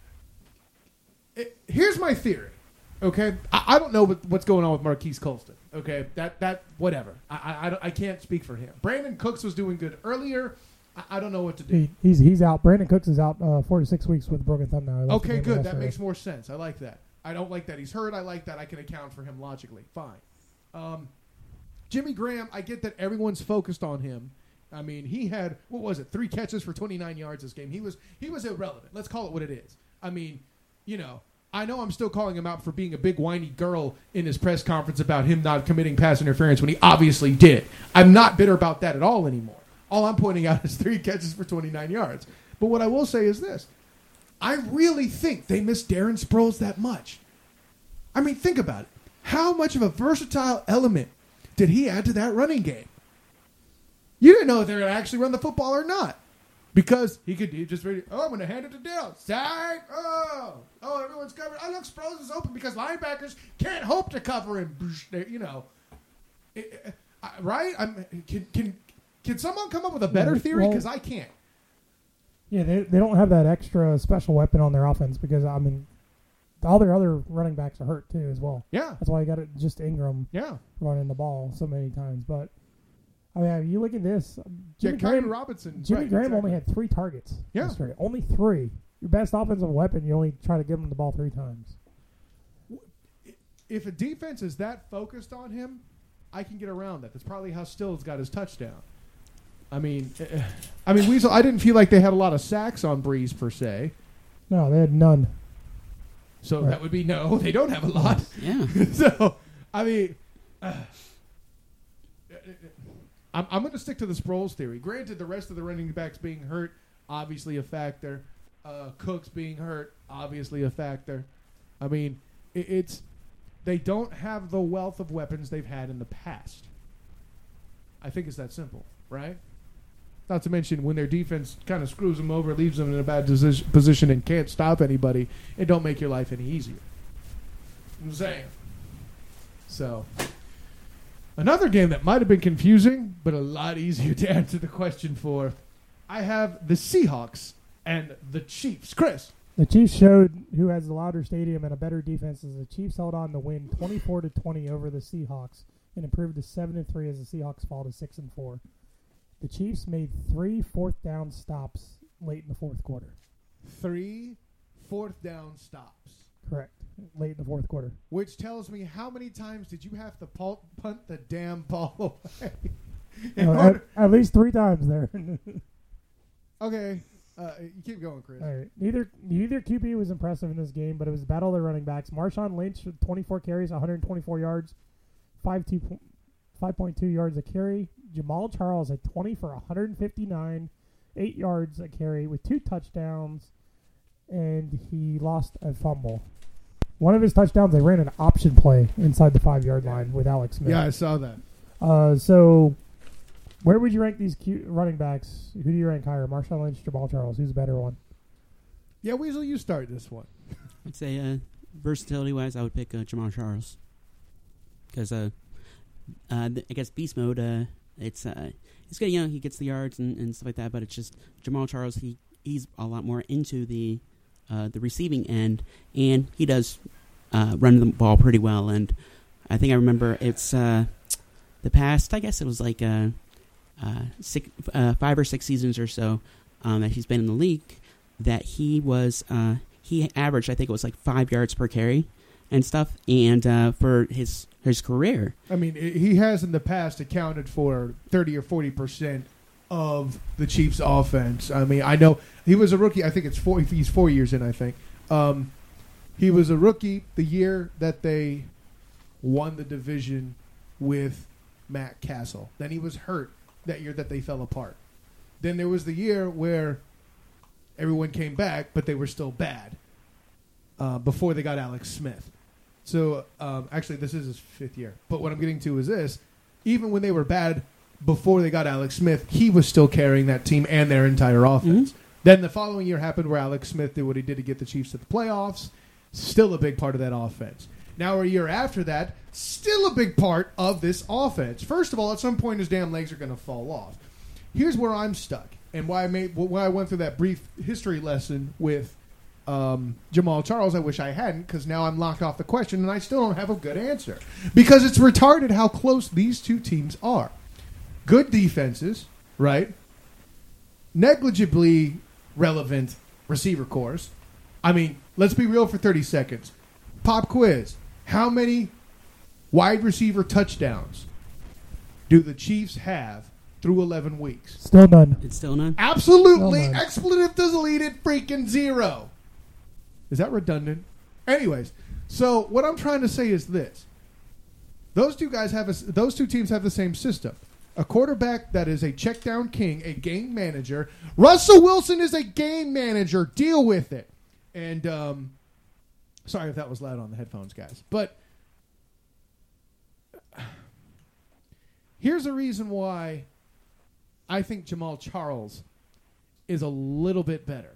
It, here's my theory. Okay, I, I don't know what, what's going on with Marquise Colston. Okay, that that whatever. I I, I, don't- I can't speak for him. Brandon Cooks was doing good earlier. I, I don't know what to do. He, he's he's out. Brandon Cooks is out uh, four to six weeks with a broken thumb now. He left the Okay, game good. That yesterday. makes more sense. I like that. I don't like that he's hurt. I like that I can account for him logically. Fine. Um, Jimmy Graham, I get that everyone's focused on him. I mean, he had what was it? Three catches for twenty-nine yards this game. He was he was irrelevant. Let's call it what it is. I mean, you know, I know I'm still calling him out for being a big whiny girl in his press conference about him not committing pass interference when he obviously did. I'm not bitter about that at all anymore. All I'm pointing out is three catches for twenty-nine yards. But what I will say is this. I really think they miss Darren Sproles that much. I mean, think about it. How much of a versatile element did he add to that running game? You didn't know if they were going to actually run the football or not. Because he could he just, ready, oh, I'm going to hand it to Dale. Side, oh, oh, everyone's covered. Oh, look, Sproles is open because linebackers can't hope to cover him. You know, It- uh, right? I'm, can, can, can someone come up with a better theory? Well- Because I can't. Yeah, they they don't have that extra special weapon on their offense because I mean, all their other running backs are hurt too as well. Yeah, That's why you got it just Ingram yeah. running the ball so many times. But I mean, you look at this. Yeah, Jimmy Kyrie Graham, Robinson. Jimmy right, Graham exactly. only had three targets. Yeah. yesterday. Only three. Your best offensive weapon, you only try to give him the ball three times. If a defense is that focused on him, I can get around that. That's probably how Stills got his touchdown. I mean, uh, I mean, Weasel. I didn't feel like they had a lot of sacks on Breeze per se, No, they had none. so Right. that would be no. They don't have a lot. Yeah. So, I mean, uh, I'm, I'm going to stick to the Sproles theory. Granted, the rest of the running backs being hurt, obviously a factor. Uh, Cooks being hurt, obviously a factor. I mean, it, it's they don't have the wealth of weapons they've had in the past. I think it's that simple, right? Not to mention when their defense kind of screws them over, leaves them in a bad posi- position, and can't stop anybody, it don't make your life any easier. I'm saying. So, another game that might have been confusing, but a lot easier to answer the question for. I have the Seahawks and the Chiefs. Chris. The Chiefs showed who has the louder stadium and a better defense as the Chiefs held on to win twenty-four to twenty over the Seahawks and improved to seven and three as the Seahawks fall to six and four. The Chiefs made three fourth down stops late in the fourth quarter. Three fourth down stops. Correct. Late in the fourth quarter. Which tells me how many times did you have to pul- punt the damn ball away? Uh, In at, order- at least three times there. okay. Uh, you keep going, Chris. All right. Neither neither Q B was impressive in this game, but it was a battle of their running backs. Marshawn Lynch with twenty-four carries, one hundred twenty-four yards, five point two yards a carry. Jamal Charles had twenty for one hundred fifty-nine, eight yards a carry with two touchdowns, and he lost a fumble. One of his touchdowns, they ran an option play inside the five-yard line with Alex Smith. Yeah, I saw that. Uh, so, where would you rank these Q- running backs? Who do you rank higher, Marshawn Lynch, Jamal Charles? Who's the better one? Yeah, Weasel, you start this one. I'd say uh, versatility-wise, I would pick uh, Jamal Charles. Because uh, uh, th- I guess beast mode. Uh, it's uh, it's good. You know, he gets the yards and, and stuff like that. But it's just Jamal Charles. He he's a lot more into the uh, the receiving end, and he does uh, run the ball pretty well. And I think I remember it's uh, the past. I guess it was like uh, uh, six, uh, five or six seasons or so um, that he's been in the league. That he was uh, he averaged. I think it was like five yards per carry and stuff. And uh, for his his career, I mean, i- he has in the past accounted for thirty or forty percent of the Chiefs' offense. I mean, I know he was a rookie. I think it's four. He's four years in. I think um, he was a rookie the year that they won the division with Matt Castle. Then he was hurt that year that they fell apart. Then there was the year where everyone came back, but they were still bad uh, before they got Alex Smith. So, um, actually, this is his fifth year. But what I'm getting to is this. Even when they were bad before they got Alex Smith, he was still carrying that team and their entire offense. Mm-hmm. Then the following year happened where Alex Smith did what he did to get the Chiefs to the playoffs. Still a big part of that offense. Now, a year after that, still a big part of this offense. First of all, at some point, his damn legs are going to fall off. Here's where I'm stuck, and why I made why I went through that brief history lesson with um, Jamal Charles. I wish I hadn't, because now I'm locked off the question, and I still don't have a good answer. Because it's retarded how close these two teams are. Good defenses, right? Negligibly relevant receiver cores. I mean, let's be real for thirty seconds. Pop quiz. How many wide receiver touchdowns do the Chiefs have through eleven weeks? Still none. it's still none. Absolutely. Oh, man. Expletive deleted freaking zero. Is that redundant? Anyways, so what I'm trying to say is this. Those two guys have a, those two teams have the same system. A quarterback that is a check down king, a game manager. Russell Wilson is a game manager. Deal with it. And um, sorry if that was loud on the headphones, guys. But here's a reason why I think Jamal Charles is a little bit better.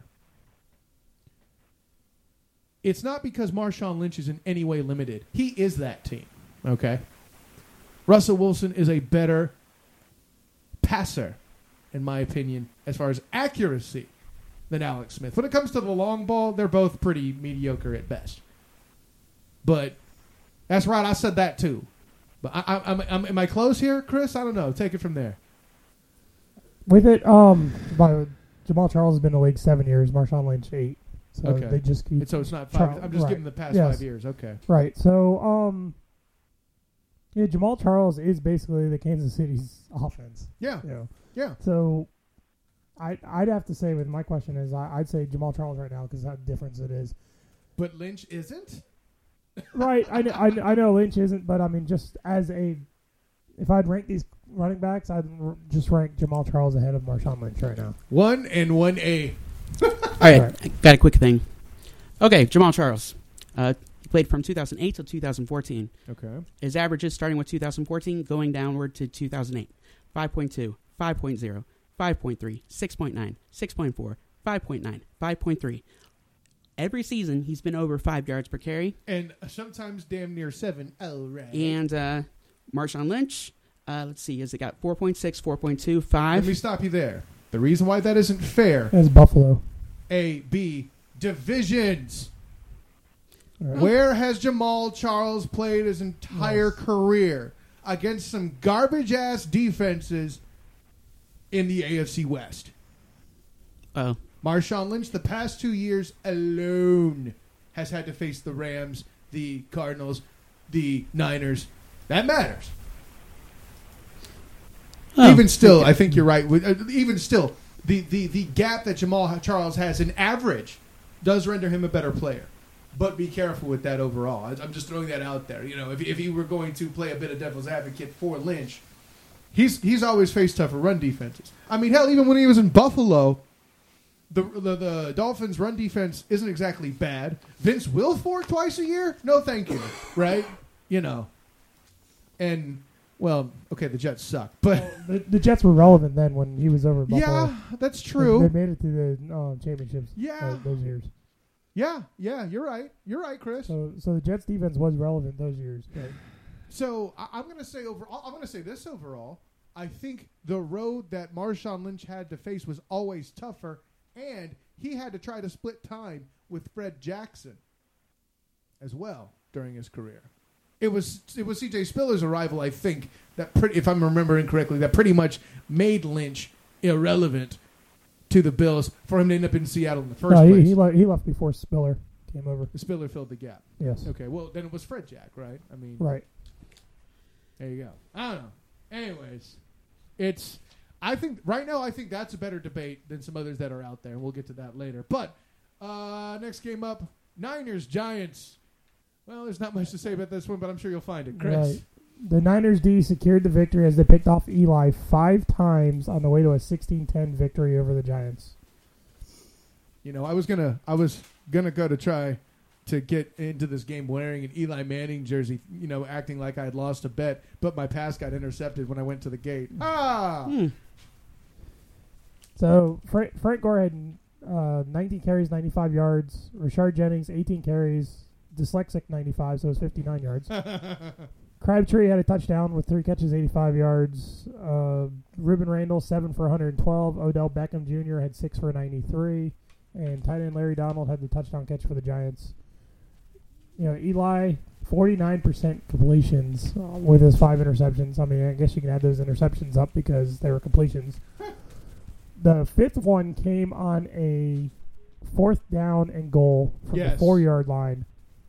It's not because Marshawn Lynch is in any way limited. He is that team, okay? Russell Wilson is a better passer, in my opinion, as far as accuracy than Alex Smith. When it comes to the long ball, they're both pretty mediocre at best. But that's right, I said that too. But I, I, I'm, I'm, am I close here, Chris? I don't know. Take it from there. With it, um, by, Jamal Charles has been in the league seven years. Marshawn Lynch eight. So Okay. they just keep And so it's not five. Charles- I'm just right. giving the past Yes. five years. Okay. right. So um, yeah, Jamal Charles is basically the Kansas City's offense. Yeah. You know, Yeah. so I I'd have to say with my question is I, I'd say Jamal Charles right now because how difference it is. But Lynch isn't? Right. I, kn- I, kn- I know Lynch isn't, but I mean just as a if I'd rank these running backs, I'd r- just rank Jamal Charles ahead of Marshawn Lynch right now. One and one A. All right, Right. I got a quick thing. Okay, Jamal Charles. Uh, he played from two thousand eight to two thousand fourteen. Okay. His averages starting with two thousand fourteen going downward to two thousand eight. five point two, five point oh, five point three, six point nine, six point four, five point nine, five point three. Every season, he's been over five yards per carry. And sometimes damn near seven. All right. And uh, Marshawn Lynch, uh, let's see, has it got four point six, four point two, Let five? me stop you there. The reason why that isn't fair, As Buffalo. A, B, divisions. All right. Where has Jamal Charles played his entire Yes. career? Against some garbage-ass defenses in the A F C West. Oh, Marshawn Lynch, the past two years alone, has had to face the Rams, the Cardinals, the Niners. That matters. Oh, Even still, I think you're right. With, uh, even still, the, the, the gap that Jamal Charles has in average does render him a better player. But be careful with that overall. I- I'm just throwing that out there. You know, if, if you were going to play a bit of devil's advocate for Lynch, he's he's always faced tougher run defenses. I mean, hell, even when he was in Buffalo, the the, the Dolphins' run defense isn't exactly bad. Vince Wilfork twice a year? No, thank you. Right? You know. And, well, okay, the Jets suck. But, The, the Jets were relevant then when he was over at Buffalo. yeah, that's They- true. They made it to the uh, championships Yeah. uh, those years. Yeah, yeah, you're right. You're right, Chris. So so the Jets defense was relevant those years. But So I, I'm going to say overall, I'm going to say this overall. I think the road that Marshawn Lynch had to face was always tougher, and he had to try to split time with Fred Jackson as well during his career. It was it was C J Spiller's arrival, I think, that pretty, if I'm remembering correctly, that pretty much made Lynch irrelevant to the Bills for him to end up in Seattle in the first no, he, place. he, le- he left before Spiller came over. Spiller filled the gap. Yes. Okay, well, then it was Fred Jack, right? I mean, Right. there you go. I don't know. Anyways, it's, I think, right now, I think that's a better debate than some others that are out there, and we'll get to that later. But, uh, next game up, Niners, Giants. Well, there's not much to say about this one, but I'm sure you'll find it. Chris. Right. The Niners D secured the victory as they picked off Eli five times on the way to a sixteen ten victory over the Giants. You know, I was gonna, I was gonna go to try to get into this game wearing an Eli Manning jersey, you know, acting like I had lost a bet, but my pass got intercepted when I went to the gate. Ah! Hmm. So Frank, Frank Gore had uh, nineteen carries, ninety-five yards. Rashard Jennings, eighteen carries, dyslexic ninety-five, so it was fifty-nine yards. Crabtree had a touchdown with three catches, eighty-five yards. Uh, Ruben Randall, seven for one hundred twelve. Odell Beckham Junior had six for ninety-three. And tight end Larry Donald had the touchdown catch for the Giants. You know, Eli, forty-nine percent completions uh, with his five interceptions. I mean, I guess you can add those interceptions up because they were completions. The fifth one came on a fourth down and goal from Yes. the four-yard line,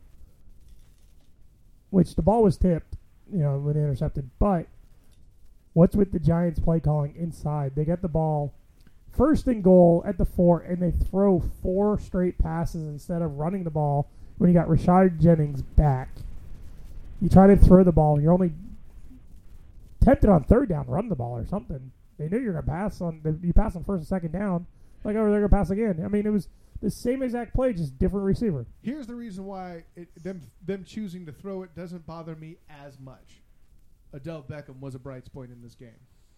which the ball was tipped, you know, when they intercepted. But what's with the Giants play calling inside? They get the ball first and goal at the four, and they throw four straight passes instead of running the ball when you got Rashard Jennings back. You try to throw the ball, and you're only tempted on third down, run the ball or something. They knew you were going to pass on. You pass on first and second down. Like, oh, they're going to pass again. I mean, it was the same exact play, just different receiver. Here's the reason why it, them them choosing to throw it doesn't bother me as much. Odell Beckham was a bright spot in this game.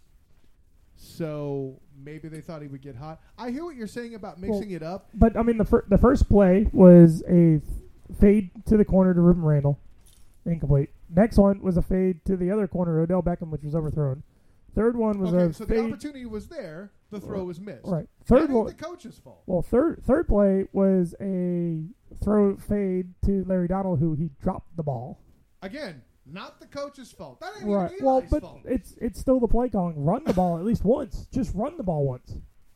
So maybe they thought he would get hot. I hear what you're saying about mixing Well, it up. But, I mean, the, fir- the first play was a fade to the corner to Ruben Randall. Incomplete. Next one was a fade to the other corner, Odell Beckham, which was overthrown. Third one was Okay, a so fade. the opportunity was there. The throw was missed. Right. That Third ain't one. the coach's fault. Well, third third play was a throw fade to Larry Donald, who he dropped the ball. Again, not the coach's fault. That ain't Right. even Well, Eli's but fault. it's it's still the play calling. Run the ball at least once. Just run the ball once.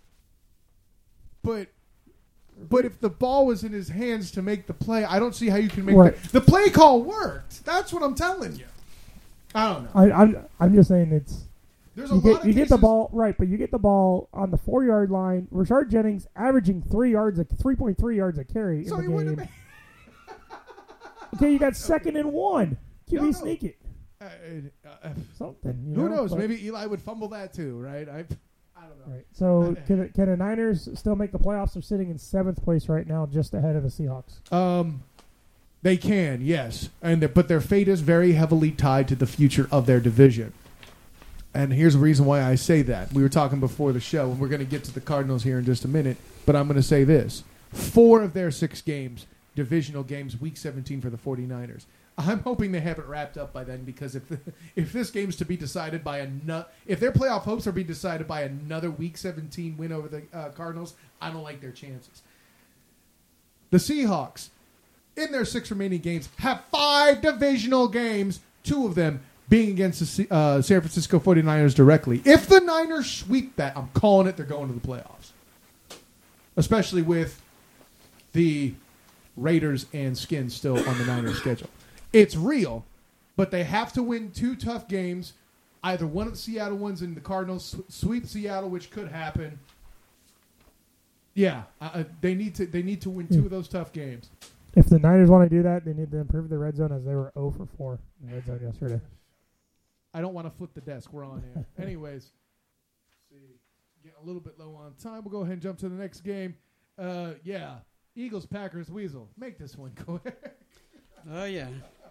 But but if the ball was in his hands to make the play, I don't see how you can make Right. the, the play call worked. That's what I'm telling you. I don't know. I, I'm I'm just saying it's There's a you lot get of you cases, get the ball right, but you get the ball on the four yard line. Rashard Jennings averaging three yards, a three point three yards a carry So in he the wouldn't game. have Okay, you got second and one. Q B No, no. sneak it. Uh, uh, uh, Something. You who know, knows? but- Maybe Eli would fumble that too, right? I, I don't know. Right. So can the- can the Niners still make the playoffs? They're sitting in seventh place right now, just ahead of the Seahawks. Um, they can, yes, and their- but their fate is very heavily tied to the future of their division. And here's the reason why I say that. We were talking before the show, and we're going to get to the Cardinals here in just a minute. But I'm going to say this: four of their six games, divisional games, Week seventeen for the 49ers. I'm hoping they have it wrapped up by then, because if if this game's to be decided by another, if their playoff hopes are being decided by another Week seventeen win over the uh, Cardinals, I don't like their chances. The Seahawks, in their six remaining games, have five divisional games, two of them being against the C- uh, San Francisco 49ers directly. If the Niners sweep that, I'm calling it, they're going to the playoffs. Especially with the Raiders and Skins still on the Niners schedule. It's real, but they have to win two tough games. Either one of the Seattle ones and the Cardinals sw- sweep Seattle, which could happen. Yeah, uh, they need to they need to win two of those tough games. If the Niners want to do that, they need to improve the red zone, as they were zero for four in the red zone yesterday. I don't want to flip the desk. We're on air. Anyways, see, getting a little bit low on time. We'll go ahead and jump to the next game. Uh, yeah, Eagles, Packers, Weasel. Make this one quick. Oh, yeah.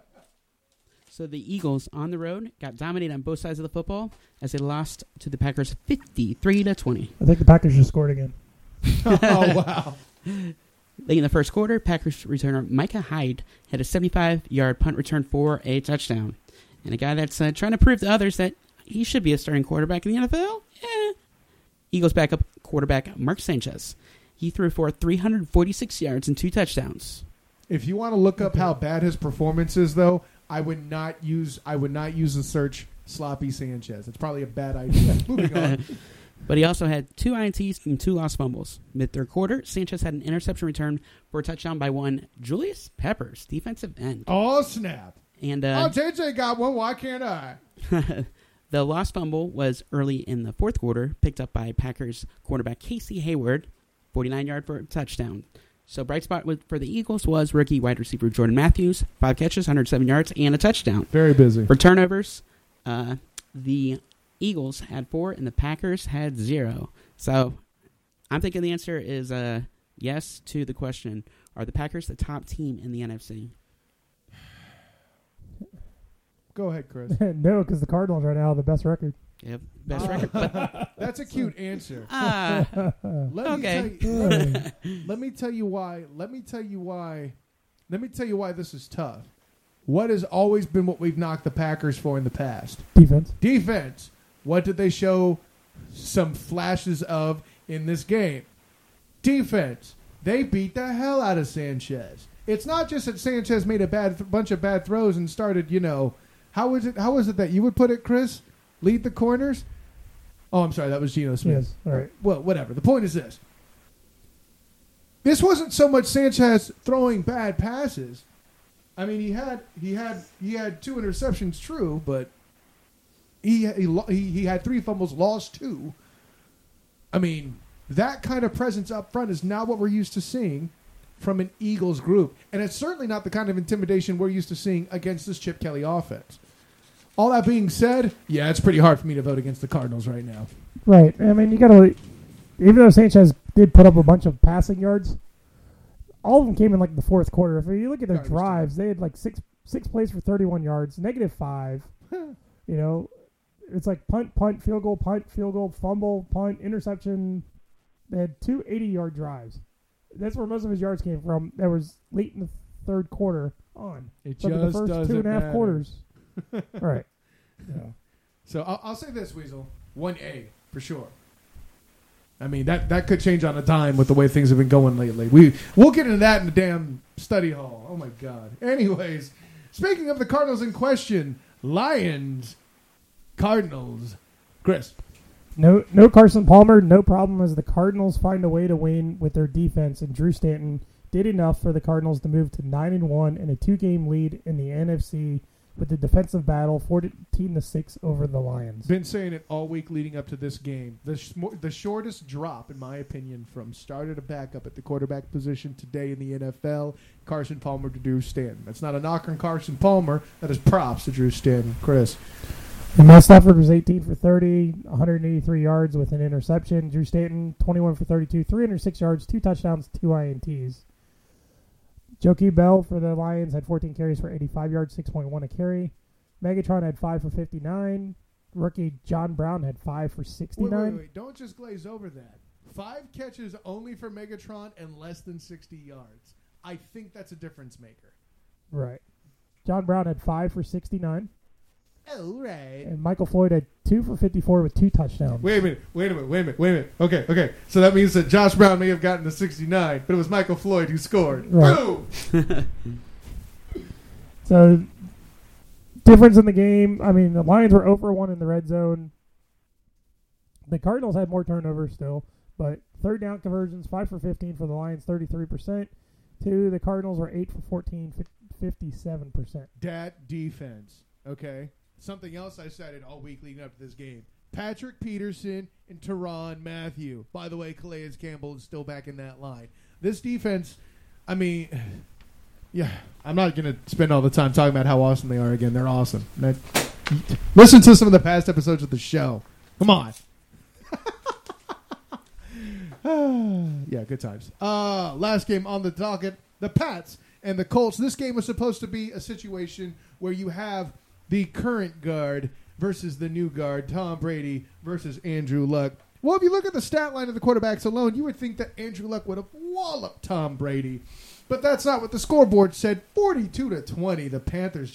So the Eagles on the road got dominated on both sides of the football as they lost to the Packers fifty-three to twenty. I think the Packers just scored again. Oh, wow. Late in the first quarter, Packers returner Micah Hyde had a seventy-five yard punt return for a touchdown. And a guy that's uh, trying to prove to others that he should be a starting quarterback in the N F L. Eh. Eagles backup quarterback Mark Sanchez. He threw for three hundred forty-six yards and two touchdowns. If you want to look up how bad his performance is, though, I would not use I would not use the search sloppy Sanchez. It's probably a bad idea. Moving on. But he also had two I N Ts and two lost fumbles. Mid-third quarter, Sanchez had an interception return for a touchdown by one Julius Peppers, defensive end. Oh, snap. And uh, oh, J J got one. Why can't I? The lost fumble was early in the fourth quarter, picked up by Packers quarterback Casey Hayward, forty-nine yard for a touchdown. So bright spot with, for the Eagles was rookie wide receiver Jordan Matthews, five catches, one hundred seven yards, and a touchdown. Very busy. For turnovers, uh, the Eagles had four and the Packers had zero. So I'm thinking the answer is uh, yes to the question, are the Packers the top team in the N F C? Go ahead, Chris. No, because the Cardinals right now have the best record. Yep, best Uh, record. But, That's a cute answer. ah, Let okay. Me tell you, let me tell you why. Let me tell you why. Let me tell you why this is tough. What has always been what we've knocked the Packers for in the past? Defense. Defense. What did they show some flashes of in this game? Defense. They beat the hell out of Sanchez. It's not just that Sanchez made a bad th- bunch of bad throws and started, you know, how is it? How is it that you would put it, Chris? Lead the corners? Oh, I'm sorry. That was Geno Smith. Yes. All right. Well, whatever. The point is this. This wasn't so much Sanchez throwing bad passes. I mean, he had he had he had two interceptions, true, but he he he, he had three fumbles, lost two. I mean, that kind of presence up front is not what we're used to seeing from an Eagles group, and it's certainly not the kind of intimidation we're used to seeing against this Chip Kelly offense. All that being said, yeah, it's pretty hard for me to vote against the Cardinals right now. Right. I mean, you got to, even though Sanchez did put up a bunch of passing yards, all of them came in like the fourth quarter. If you look at their Garbage drives, they had like six six plays for thirty-one yards, negative five. You know, it's like punt, punt, field goal, punt, field goal, fumble, punt, interception. They had two eighty-yard drives. That's where most of his yards came from. That was late in the third quarter on. It So the just first doesn't two and a half matter. quarters. Right. Yeah. So I'll, I'll say this, Weasel. one A, for sure. I mean, that, that could change on a dime with the way things have been going lately. We, we'll get into that in the damn study hall. Oh, my God. Anyways, speaking of the Cardinals in question, Lions, Cardinals. Chris. No, no Carson Palmer, no problem as the Cardinals find a way to win with their defense, and Drew Stanton did enough for the Cardinals to move to nine and one and a two-game lead in the N F C with the defensive battle, fourteen to six over the Lions. Been saying it all week leading up to this game. The sh- the shortest drop, in my opinion, from starter to backup at the quarterback position today in the N F L, Carson Palmer to Drew Stanton. That's not a knock on Carson Palmer. That is props to Drew Stanton. Chris. And Matt Stafford was eighteen for thirty, one hundred eighty-three yards with an interception. Drew Stanton, twenty-one for thirty-two, three hundred six yards, two touchdowns, two I N Ts. Joakim Bell for the Lions had fourteen carries for eighty-five yards, six point one a carry. Megatron had five for fifty-nine. Rookie John Brown had five for sixty-nine. Wait, wait, wait. Don't just glaze over that. Five catches only for Megatron and less than sixty yards. I think that's a difference maker. Right. John Brown had five for sixty-nine. Oh, right. And Michael Floyd had two for fifty-four with two touchdowns. Wait a minute, wait a minute, wait a minute, wait a minute. Okay, okay. So that means that Josh Brown may have gotten to sixty-nine, but it was Michael Floyd who scored. Right. Boom! So, difference in the game. I mean, the Lions were zero for one in the red zone. The Cardinals had more turnovers still, but third down conversions, five for fifteen for the Lions, thirty-three percent. Two, the Cardinals were eight for fourteen, fifty-seven percent. Dat defense, okay? Something else I cited all week leading up to this game. Patrick Peterson and Tyrann Mathieu. By the way, Calais Campbell is still back in that line. This defense, I mean, yeah, I'm not going to spend all the time talking about how awesome they are again. They're awesome. That, listen to some of the past episodes of the show. Come on. Yeah, good times. Uh, last game on the docket, the Pats and the Colts. This game was supposed to be a situation where you have the current guard versus the new guard, Tom Brady versus Andrew Luck. Well, if you look at the stat line of the quarterbacks alone, you would think that Andrew Luck would have walloped Tom Brady. But that's not what the scoreboard said. forty-two to twenty. The Panthers just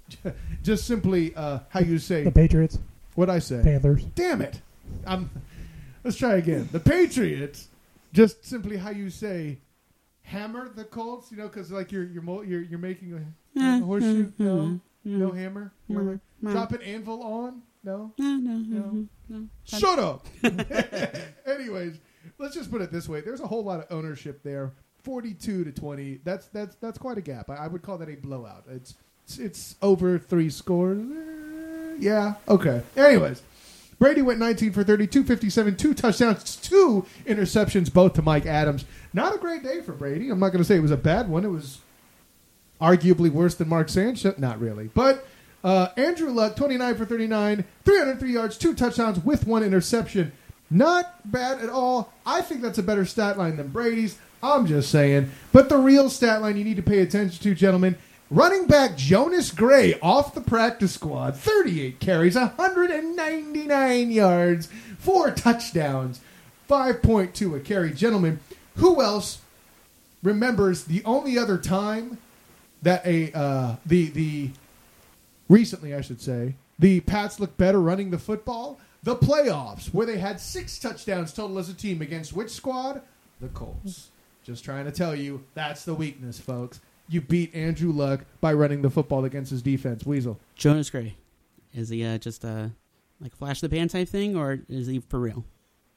just simply uh, how you say. The Patriots, What'd I say? Panthers. Damn it! Um, let's try again. The Patriots, just simply how you say, hammer the Colts. You know, because like you're you're mo- you're you're making a, a horseshoe. No, no hammer. hammer. Drop an anvil on. No, No, no, no. no, no. Shut up. Anyways, let's just put it this way: there's a whole lot of ownership there. Forty-two to twenty. That's that's that's quite a gap. I, I would call that a blowout. It's it's, it's over three scores. Uh, yeah. Okay. Anyways, Brady went nineteen for thirty, two fifty-seven, two touchdowns, two interceptions, both to Mike Adams. Not a great day for Brady. I'm not going to say it was a bad one. It was arguably worse than Mark Sanchez. Not really, but. Uh, Andrew Luck, twenty-nine for thirty-nine, three hundred three yards, two touchdowns with one interception. Not bad at all. I think that's a better stat line than Brady's. I'm just saying. But the real stat line you need to pay attention to, gentlemen, running back Jonas Gray off the practice squad, thirty-eight carries, one hundred ninety-nine yards, four touchdowns, five point two a carry. Gentlemen, who else remembers the only other time that a uh, the the recently, I should say, the Pats looked better running the football? The playoffs, where they had six touchdowns total as a team against which squad? The Colts. Just trying to tell you, that's the weakness, folks. You beat Andrew Luck by running the football against his defense. Weasel. Jonas Gray. Is he uh, just uh, like a flash the pan type thing, or is he for real?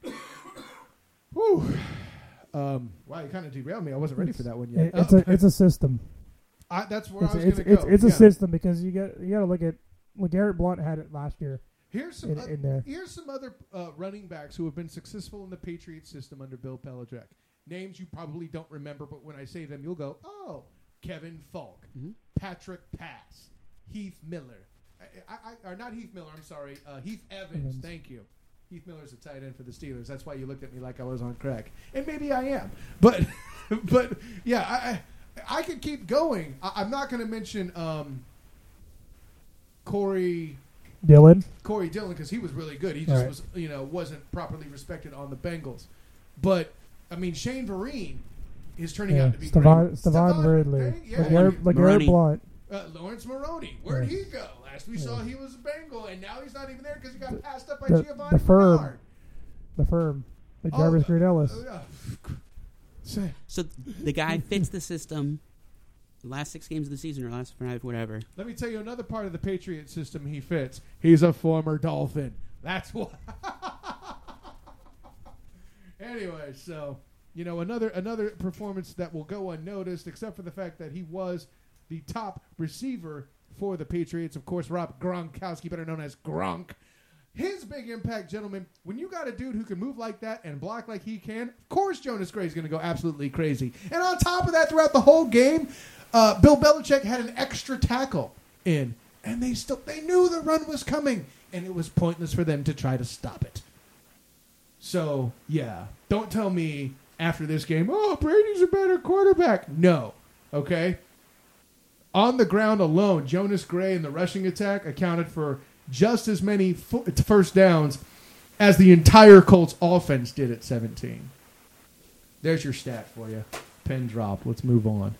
Whew. Um, wow, you kind of derailed me. I wasn't ready for that one yet. It, it's Oh, a it's a system. I, that's where It's I was it's, going to it's, go. it's a Yeah. system because you got you got to look at LeGarrette Blount had it last year. Here's some, in- oth- in there. here's some other uh, running backs who have been successful in the Patriots system under Bill Belichick. Names you probably don't remember, but when I say them, you'll go, oh, Kevin Falk, Mhm. Patrick Pass, Heath Miller. I, I, I, or not Heath Miller, I'm sorry, uh, Heath Evans. Evans. Thank you. Heath Miller's a tight end for the Steelers. That's why you looked at me like I was on crack. And maybe I am. But, but yeah, I, I, I could keep going. I, I'm not going to mention um, Corey... Dylan. Corey Dillon, because he was really good. He just Right. was, you know, wasn't properly respected on the Bengals. But I mean, Shane Vereen is turning Yeah. out to be Stevan, great. Stevan Ridley. Dang, yeah. LeGarrette, LeGarrette Maroney. Blount. Uh, Lawrence Maroney. Where'd Yeah. he go? Last we Yeah. saw, he was a Bengal, and now he's not even there because he got The- passed up by the- Giovanni the firm. Bernard. The firm. The Oh, Jarvis uh, Green Ellis. uh, yeah. Say- So the guy fits the system. The last six games of the season, or last five, whatever. Let me tell you another part of the Patriot system he fits. He's a former Dolphin. That's why. Anyway, so, you know, another another performance that will go unnoticed, except for the fact that he was the top receiver for the Patriots. Of course, Rob Gronkowski, better known as Gronk. His big impact, gentlemen, when you got a dude who can move like that and block like he can, of course Jonas Gray's going to go absolutely crazy. And on top of that, throughout the whole game, uh, Bill Belichick had an extra tackle in, and they still they knew the run was coming, and it was pointless for them to try to stop it. So, yeah, don't tell me after this game, oh, Brady's a better quarterback. No, okay? On the ground alone, Jonas Gray in the rushing attack accounted for just as many fo- first downs as the entire Colts offense did at seventeen. There's your stat for you. Pen drop. Let's move on.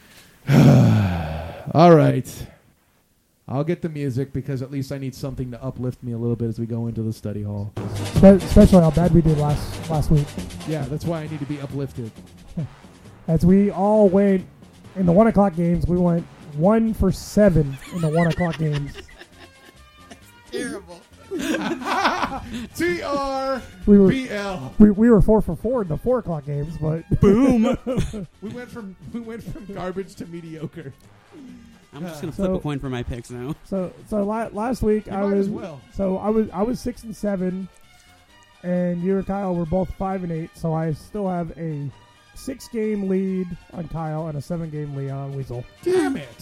All right. I'll get the music because at least I need something to uplift me a little bit as we go into the study hall. Spe- Especially how bad we did last last week. Yeah, that's why I need to be uplifted. As we all went in the one o'clock games, we went one for seven in the one o'clock games. Terrible. T R We were B L. we, we were four for four in the four o'clock games, but Boom. We went from we went from garbage to mediocre. I'm just gonna So- flip a coin for my picks now. so so la- last week You I might was as well. so I was I was six and seven, and you and Kyle were both five and eight. So I still have a six game lead on Kyle and a seven game lead on Weasel. Damn it.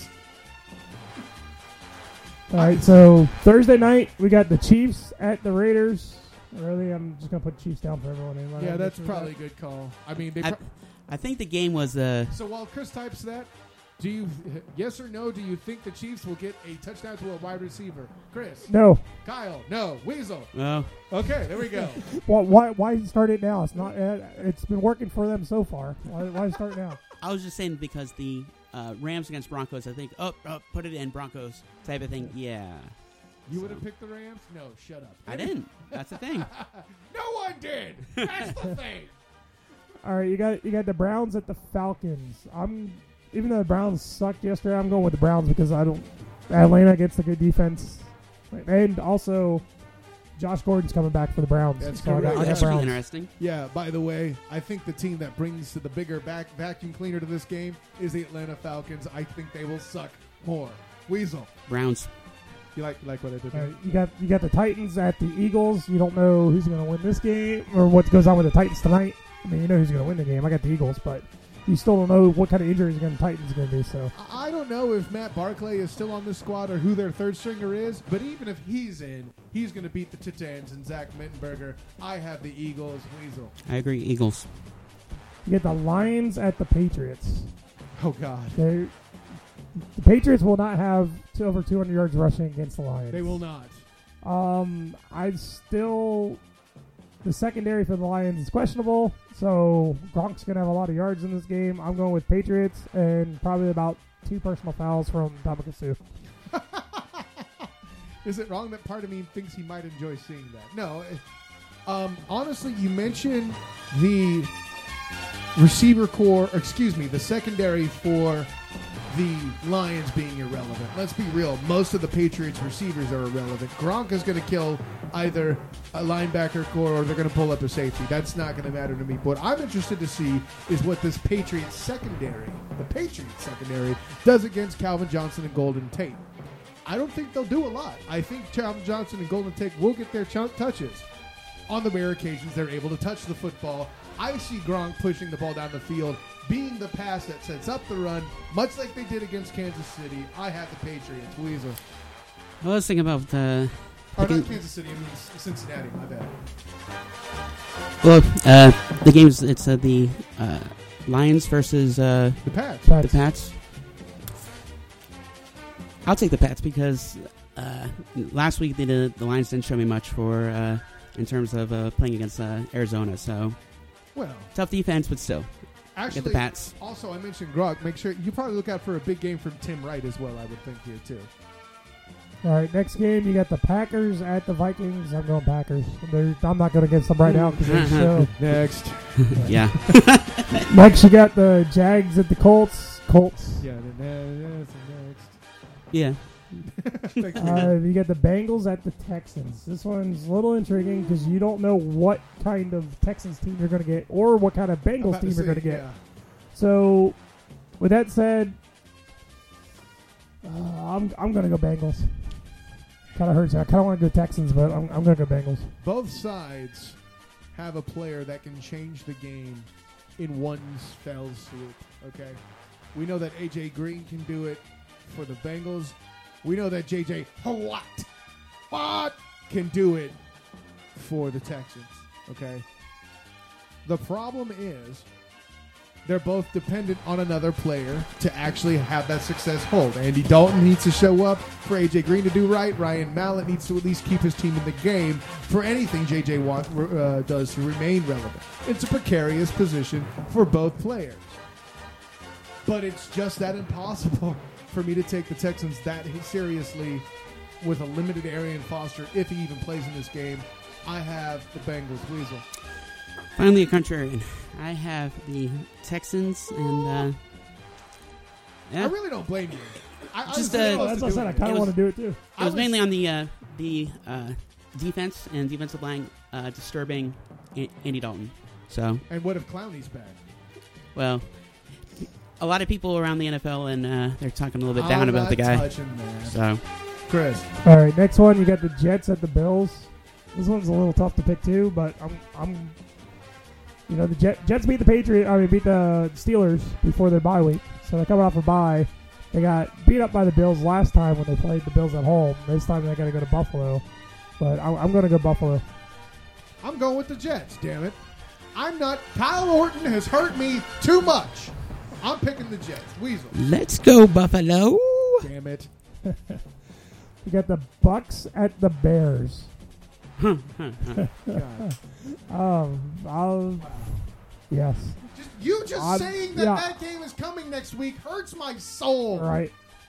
All right, so Thursday night we got the Chiefs at the Raiders. Really, I'm just gonna put Chiefs down for everyone. Anyone Yeah, have that's issues with probably a that? good call. I mean, they. I, Pro- I think the game was uh, so while Chris types that, do you yes or no? Do you think the Chiefs will get a touchdown to a wide receiver? Chris, No. Kyle, no, Weasel. well, Okay, there we go. Why, why why start it now? It's not. Uh, it's been working for them so far. Why, why start now? I was just saying because the uh, Rams against Broncos, I think, oh, oh, put it in Broncos type of thing. Yeah. You would have picked the Rams? No, shut up. I didn't. That's the thing. No one did. That's the thing. All right, you got you got the Browns at the Falcons. I'm even though the Browns sucked yesterday, I'm going with the Browns because I don't. Atlanta gets the good defense, and also Josh Gordon's coming back for the Browns. That's so I got, correct. I Oh, got that should be Browns. interesting. Yeah, by the way, I think the team that brings to the bigger back vacuum cleaner to this game is the Atlanta Falcons. I think they will suck more. Weasel. Browns. You like you like what I did All there? right, you got you got the Titans at the Eagles. You don't know who's going to win this game or what goes on with the Titans tonight. I mean, you know who's going to win the game. I got the Eagles, but you still don't know what kind of injuries the Titans are going to do. So I I don't know if Matt Barclay is still on the squad or who their third stringer is, but even if he's in, he's going to beat the Titans and Zach Mittenberger. I have the Eagles. Weasel. I agree. Eagles. you get the Lions at the Patriots. Oh, God. They're, the Patriots will not have to over two hundred yards rushing against the Lions. They will not. Um, I still the secondary for the Lions is questionable, so Gronk's gonna have a lot of yards in this game. I'm going with Patriots and probably about two personal fouls from Ndamukong Suh. Is it wrong that part of me thinks he might enjoy seeing that? No. it- Um, honestly, you mentioned the receiver core, or excuse me, the secondary for the Lions being irrelevant. Let's be real. Most of the Patriots receivers are irrelevant. Gronk is going to kill either a linebacker core or they're going to pull up a safety. That's not going to matter to me. But what I'm interested to see is what this Patriots secondary, the Patriots secondary, does against Calvin Johnson and Golden Tate. I don't think they'll do a lot. I think Calvin Johnson and Golden Tate will get their chunk touches. On the rare occasions they're able to touch the football, I see Gronk pushing the ball down the field, being the pass that sets up the run, much like they did against Kansas City. I have the Patriots. Weasel. I was thinking about uh, Or picking- not Kansas City, I mean Cincinnati, my bad. well, uh, the games. It's uh, the uh, Lions versus uh, The Pats. the Pats. I'll take the Pats because uh, last week they did, the Lions didn't show me much for uh, in terms of uh, playing against uh, Arizona. So Well, tough defense, but still. actually, Get the Pats. also I mentioned Gronk. Make sure you probably look out for a big game from Tim Wright as well, I would think here too. All right, next game you got the Packers at the Vikings. I'm going Packers. They're, I'm not going against them right now because they show. Next. Yeah. Next you got the Jags at the Colts. Colts. Yeah, then next. Yeah. Thanks, Uh, you got the Bengals at the Texans. This one's a little intriguing because you don't know what kind of Texans team you're going to get or what kind of Bengals About to team you're say, going to get. yeah. So, with that said, uh, I'm I'm going to go Bengals. Kind of hurts. I kind of want to go Texans, but I'm I'm going to go Bengals. Both sides have a player that can change the game in one fell swoop. Okay, we know that A J Green can do it for the Bengals. We know that J J Watt, Watt can do it for the Texans. Okay, the problem is they're both dependent on another player to actually have that success hold. Andy Dalton needs to show up for A J Green to do right. Ryan Mallett needs to at least keep his team in the game for anything J J Watt uh, does to remain relevant. It's a precarious position for both players. But it's just that impossible for me to take the Texans that seriously with a limited Arian Foster, if he even plays in this game. I have the Bengals. Weasel. Finally, a contrarian. I have the Texans, and uh, yeah, I really don't blame you. I, I Just, was really uh, close That's to what I said. doing I it. kind It of was- want to do it too. it I was was- mainly on the uh, the uh, defense and defensive line uh, disturbing A- Andy Dalton. So, And what if Clowney's back? well, a lot of people around the N F L, and uh, they're talking a little bit I'm down about not the guy. touching that. So, Chris. All right, next one you got the Jets at the Bills. This one's a little tough to pick too, but I'm I'm you know the Jet, Jets beat the Patriots. I mean beat the Steelers before their bye week, so they're coming off a bye. They got beat up by the Bills last time when they played the Bills at home. This time they got to go to Buffalo, but I'm, I'm going to go Buffalo. I'm going with the Jets, damn it. I'm not. Kyle Orton has hurt me too much. I'm picking the Jets. Weasel. let's go Buffalo. Damn it. You got the Bucks at the Bears. Huh, huh, huh. God. Um, I'll Yes. Just, you just I'm- saying that yeah. that game is coming next week hurts my soul. Right.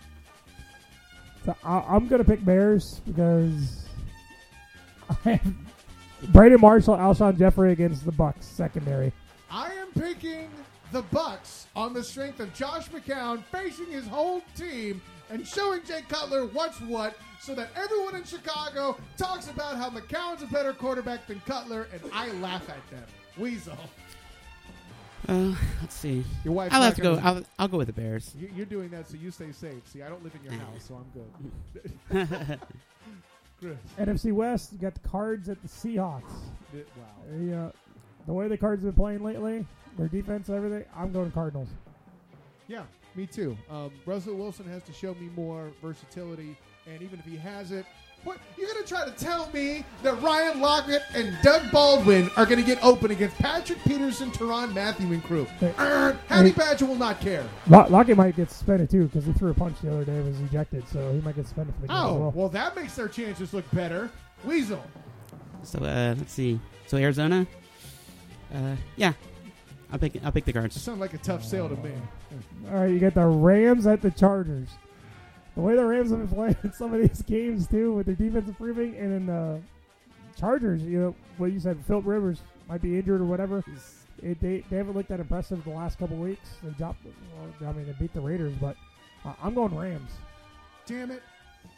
So I, I'm going to pick Bears because I have Brandon Marshall, Alshon Jeffrey against the Bucks secondary. I am picking the Bucks on the strength of Josh McCown facing his whole team and showing Jay Cutler what's what, so that everyone in Chicago talks about how McCown's a better quarterback than Cutler, and I laugh at them. Weasel. Uh, let's see. Your wife's I'll not have to go. gonna- I'll, I'll go with the Bears. You- You're doing that so you stay safe. See, I don't live in your house, so I'm good. Chris. N F C West, you got the Cards at the Seahawks. Wow. The, uh, the way the Cards have been playing lately, their defense and everything, I'm going Cardinals. Yeah, me too. Um, Russell Wilson has to show me more versatility, and even if he has it, what you're gonna try to tell me that Ryan Lockett and Doug Baldwin are gonna get open against Patrick Peterson, Teron Matthew, and crew? Hey. Er, Hattie Hey. Badger will not care. Lock- Lockett might get suspended too because he threw a punch the other day and was ejected, so he might get suspended for the game as Oh, well. well, that makes their chances look better. Weasel. So uh, let's see. So Arizona. Uh, yeah, I'll pick. I'll pick the It Cards. sounds like a tough sale to me. All right, you got the Rams at the Chargers. The way the Rams have been playing in some of these games too, with their defense improving, and then the Chargers, you know, what you said, Philip Rivers might be injured or whatever. It, they, they haven't looked that impressive the last couple weeks. They dropped, well, I mean, they beat the Raiders, but uh, I'm going Rams. Damn it.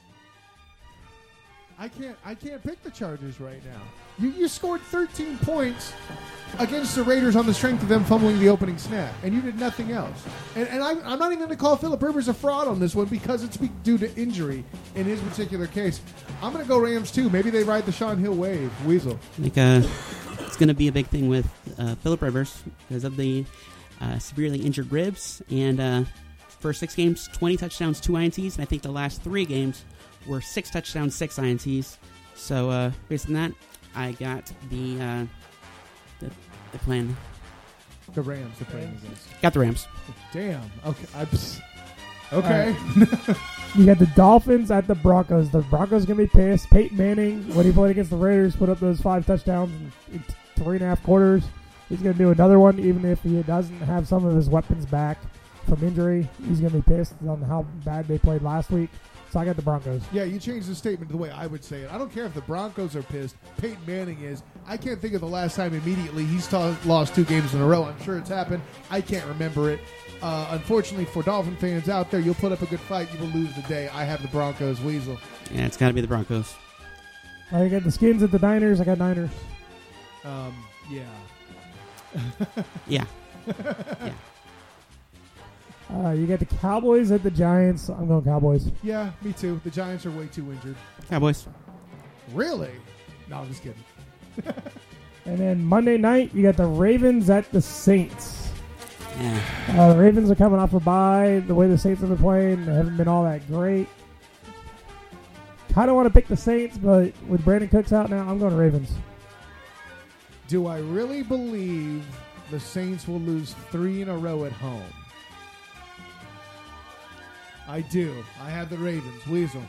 I can't I can't pick the Chargers right now. You you scored thirteen points against the Raiders on the strength of them fumbling the opening snap, and you did nothing else. And, and I'm, I'm not even going to call Philip Rivers a fraud on this one because it's be- due to injury in his particular case. I'm going to go Rams too. Maybe they ride the Sean Hill wave. Weasel. I think uh, it's going to be a big thing with uh, Philip Rivers because of the uh, severely injured ribs. And uh, first six games, twenty touchdowns, two I N Ts. And I think the last three games were six touchdowns, six I N Ts. So uh, based on that, I got the uh, the, the plan. The Rams, the playing against. Got the Rams. Damn. Okay. I'm, okay. You got the Dolphins at the Broncos. The Broncos going to be pissed. Peyton Manning, when he played against the Raiders, put up those five touchdowns in, in three and a half quarters. He's going to do another one, even if he doesn't have some of his weapons back from injury. He's going to be pissed on how bad they played last week. So I got the Broncos. Yeah, you changed the statement the way I would say it. I don't care if the Broncos are pissed. Peyton Manning is. I can't think of the last time immediately he's t- lost two games in a row. I'm sure it's happened. I can't remember it. Uh, unfortunately for Dolphin fans out there, you'll put up a good fight. You will lose the day. I have the Broncos. Weasel. Yeah, it's got to be the Broncos. I got the Skins at the Niners. I got Niners. Um, yeah. Yeah. yeah. Uh, you got the Cowboys at the Giants. I'm going Cowboys. Yeah, me too. The Giants are way too injured. Cowboys. Really? No, I'm just kidding. And then Monday night, you got the Ravens at the Saints. Yeah. Uh, the Ravens are coming off a bye. The way the Saints have been playing, they haven't been all that great. Kind of want to pick the Saints, but with Brandon Cooks out now, I'm going Ravens. Do I really believe the Saints will lose three in a row at home? I do. I have the Ravens. Weasel.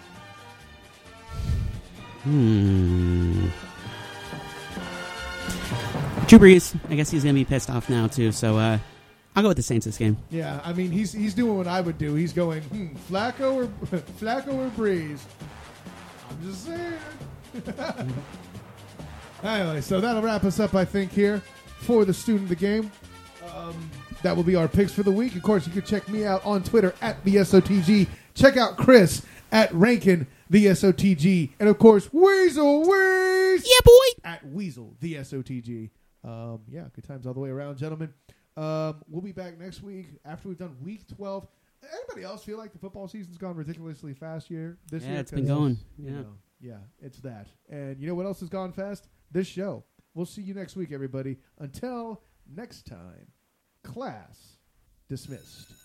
Hmm. Drew Brees. I guess he's going to be pissed off now, too. So uh, I'll go with the Saints this game. Yeah, I mean, he's he's doing what I would do. He's going, hmm, Flacco or Flacco or Breeze. I'm just saying. Anyway, so that'll wrap us up, I think, here for the student of the game. Um, that will be our picks for the week. Of course, you can check me out on Twitter at the S O T G. Check out Chris at Rankin the S O T G, and of course, Weasel Weez. Yeah, boy. At Weasel the S O T G. Um, yeah, good times all the way around, gentlemen. Um, we'll be back next week after we've done week twelve. Anybody else feel like the football season's gone ridiculously fast year this Yeah, year? it's been 'Cause, going. you Yeah. know, yeah, it's that. And you know what else has gone fast? This show. We'll see you next week, everybody. Until next time, class dismissed.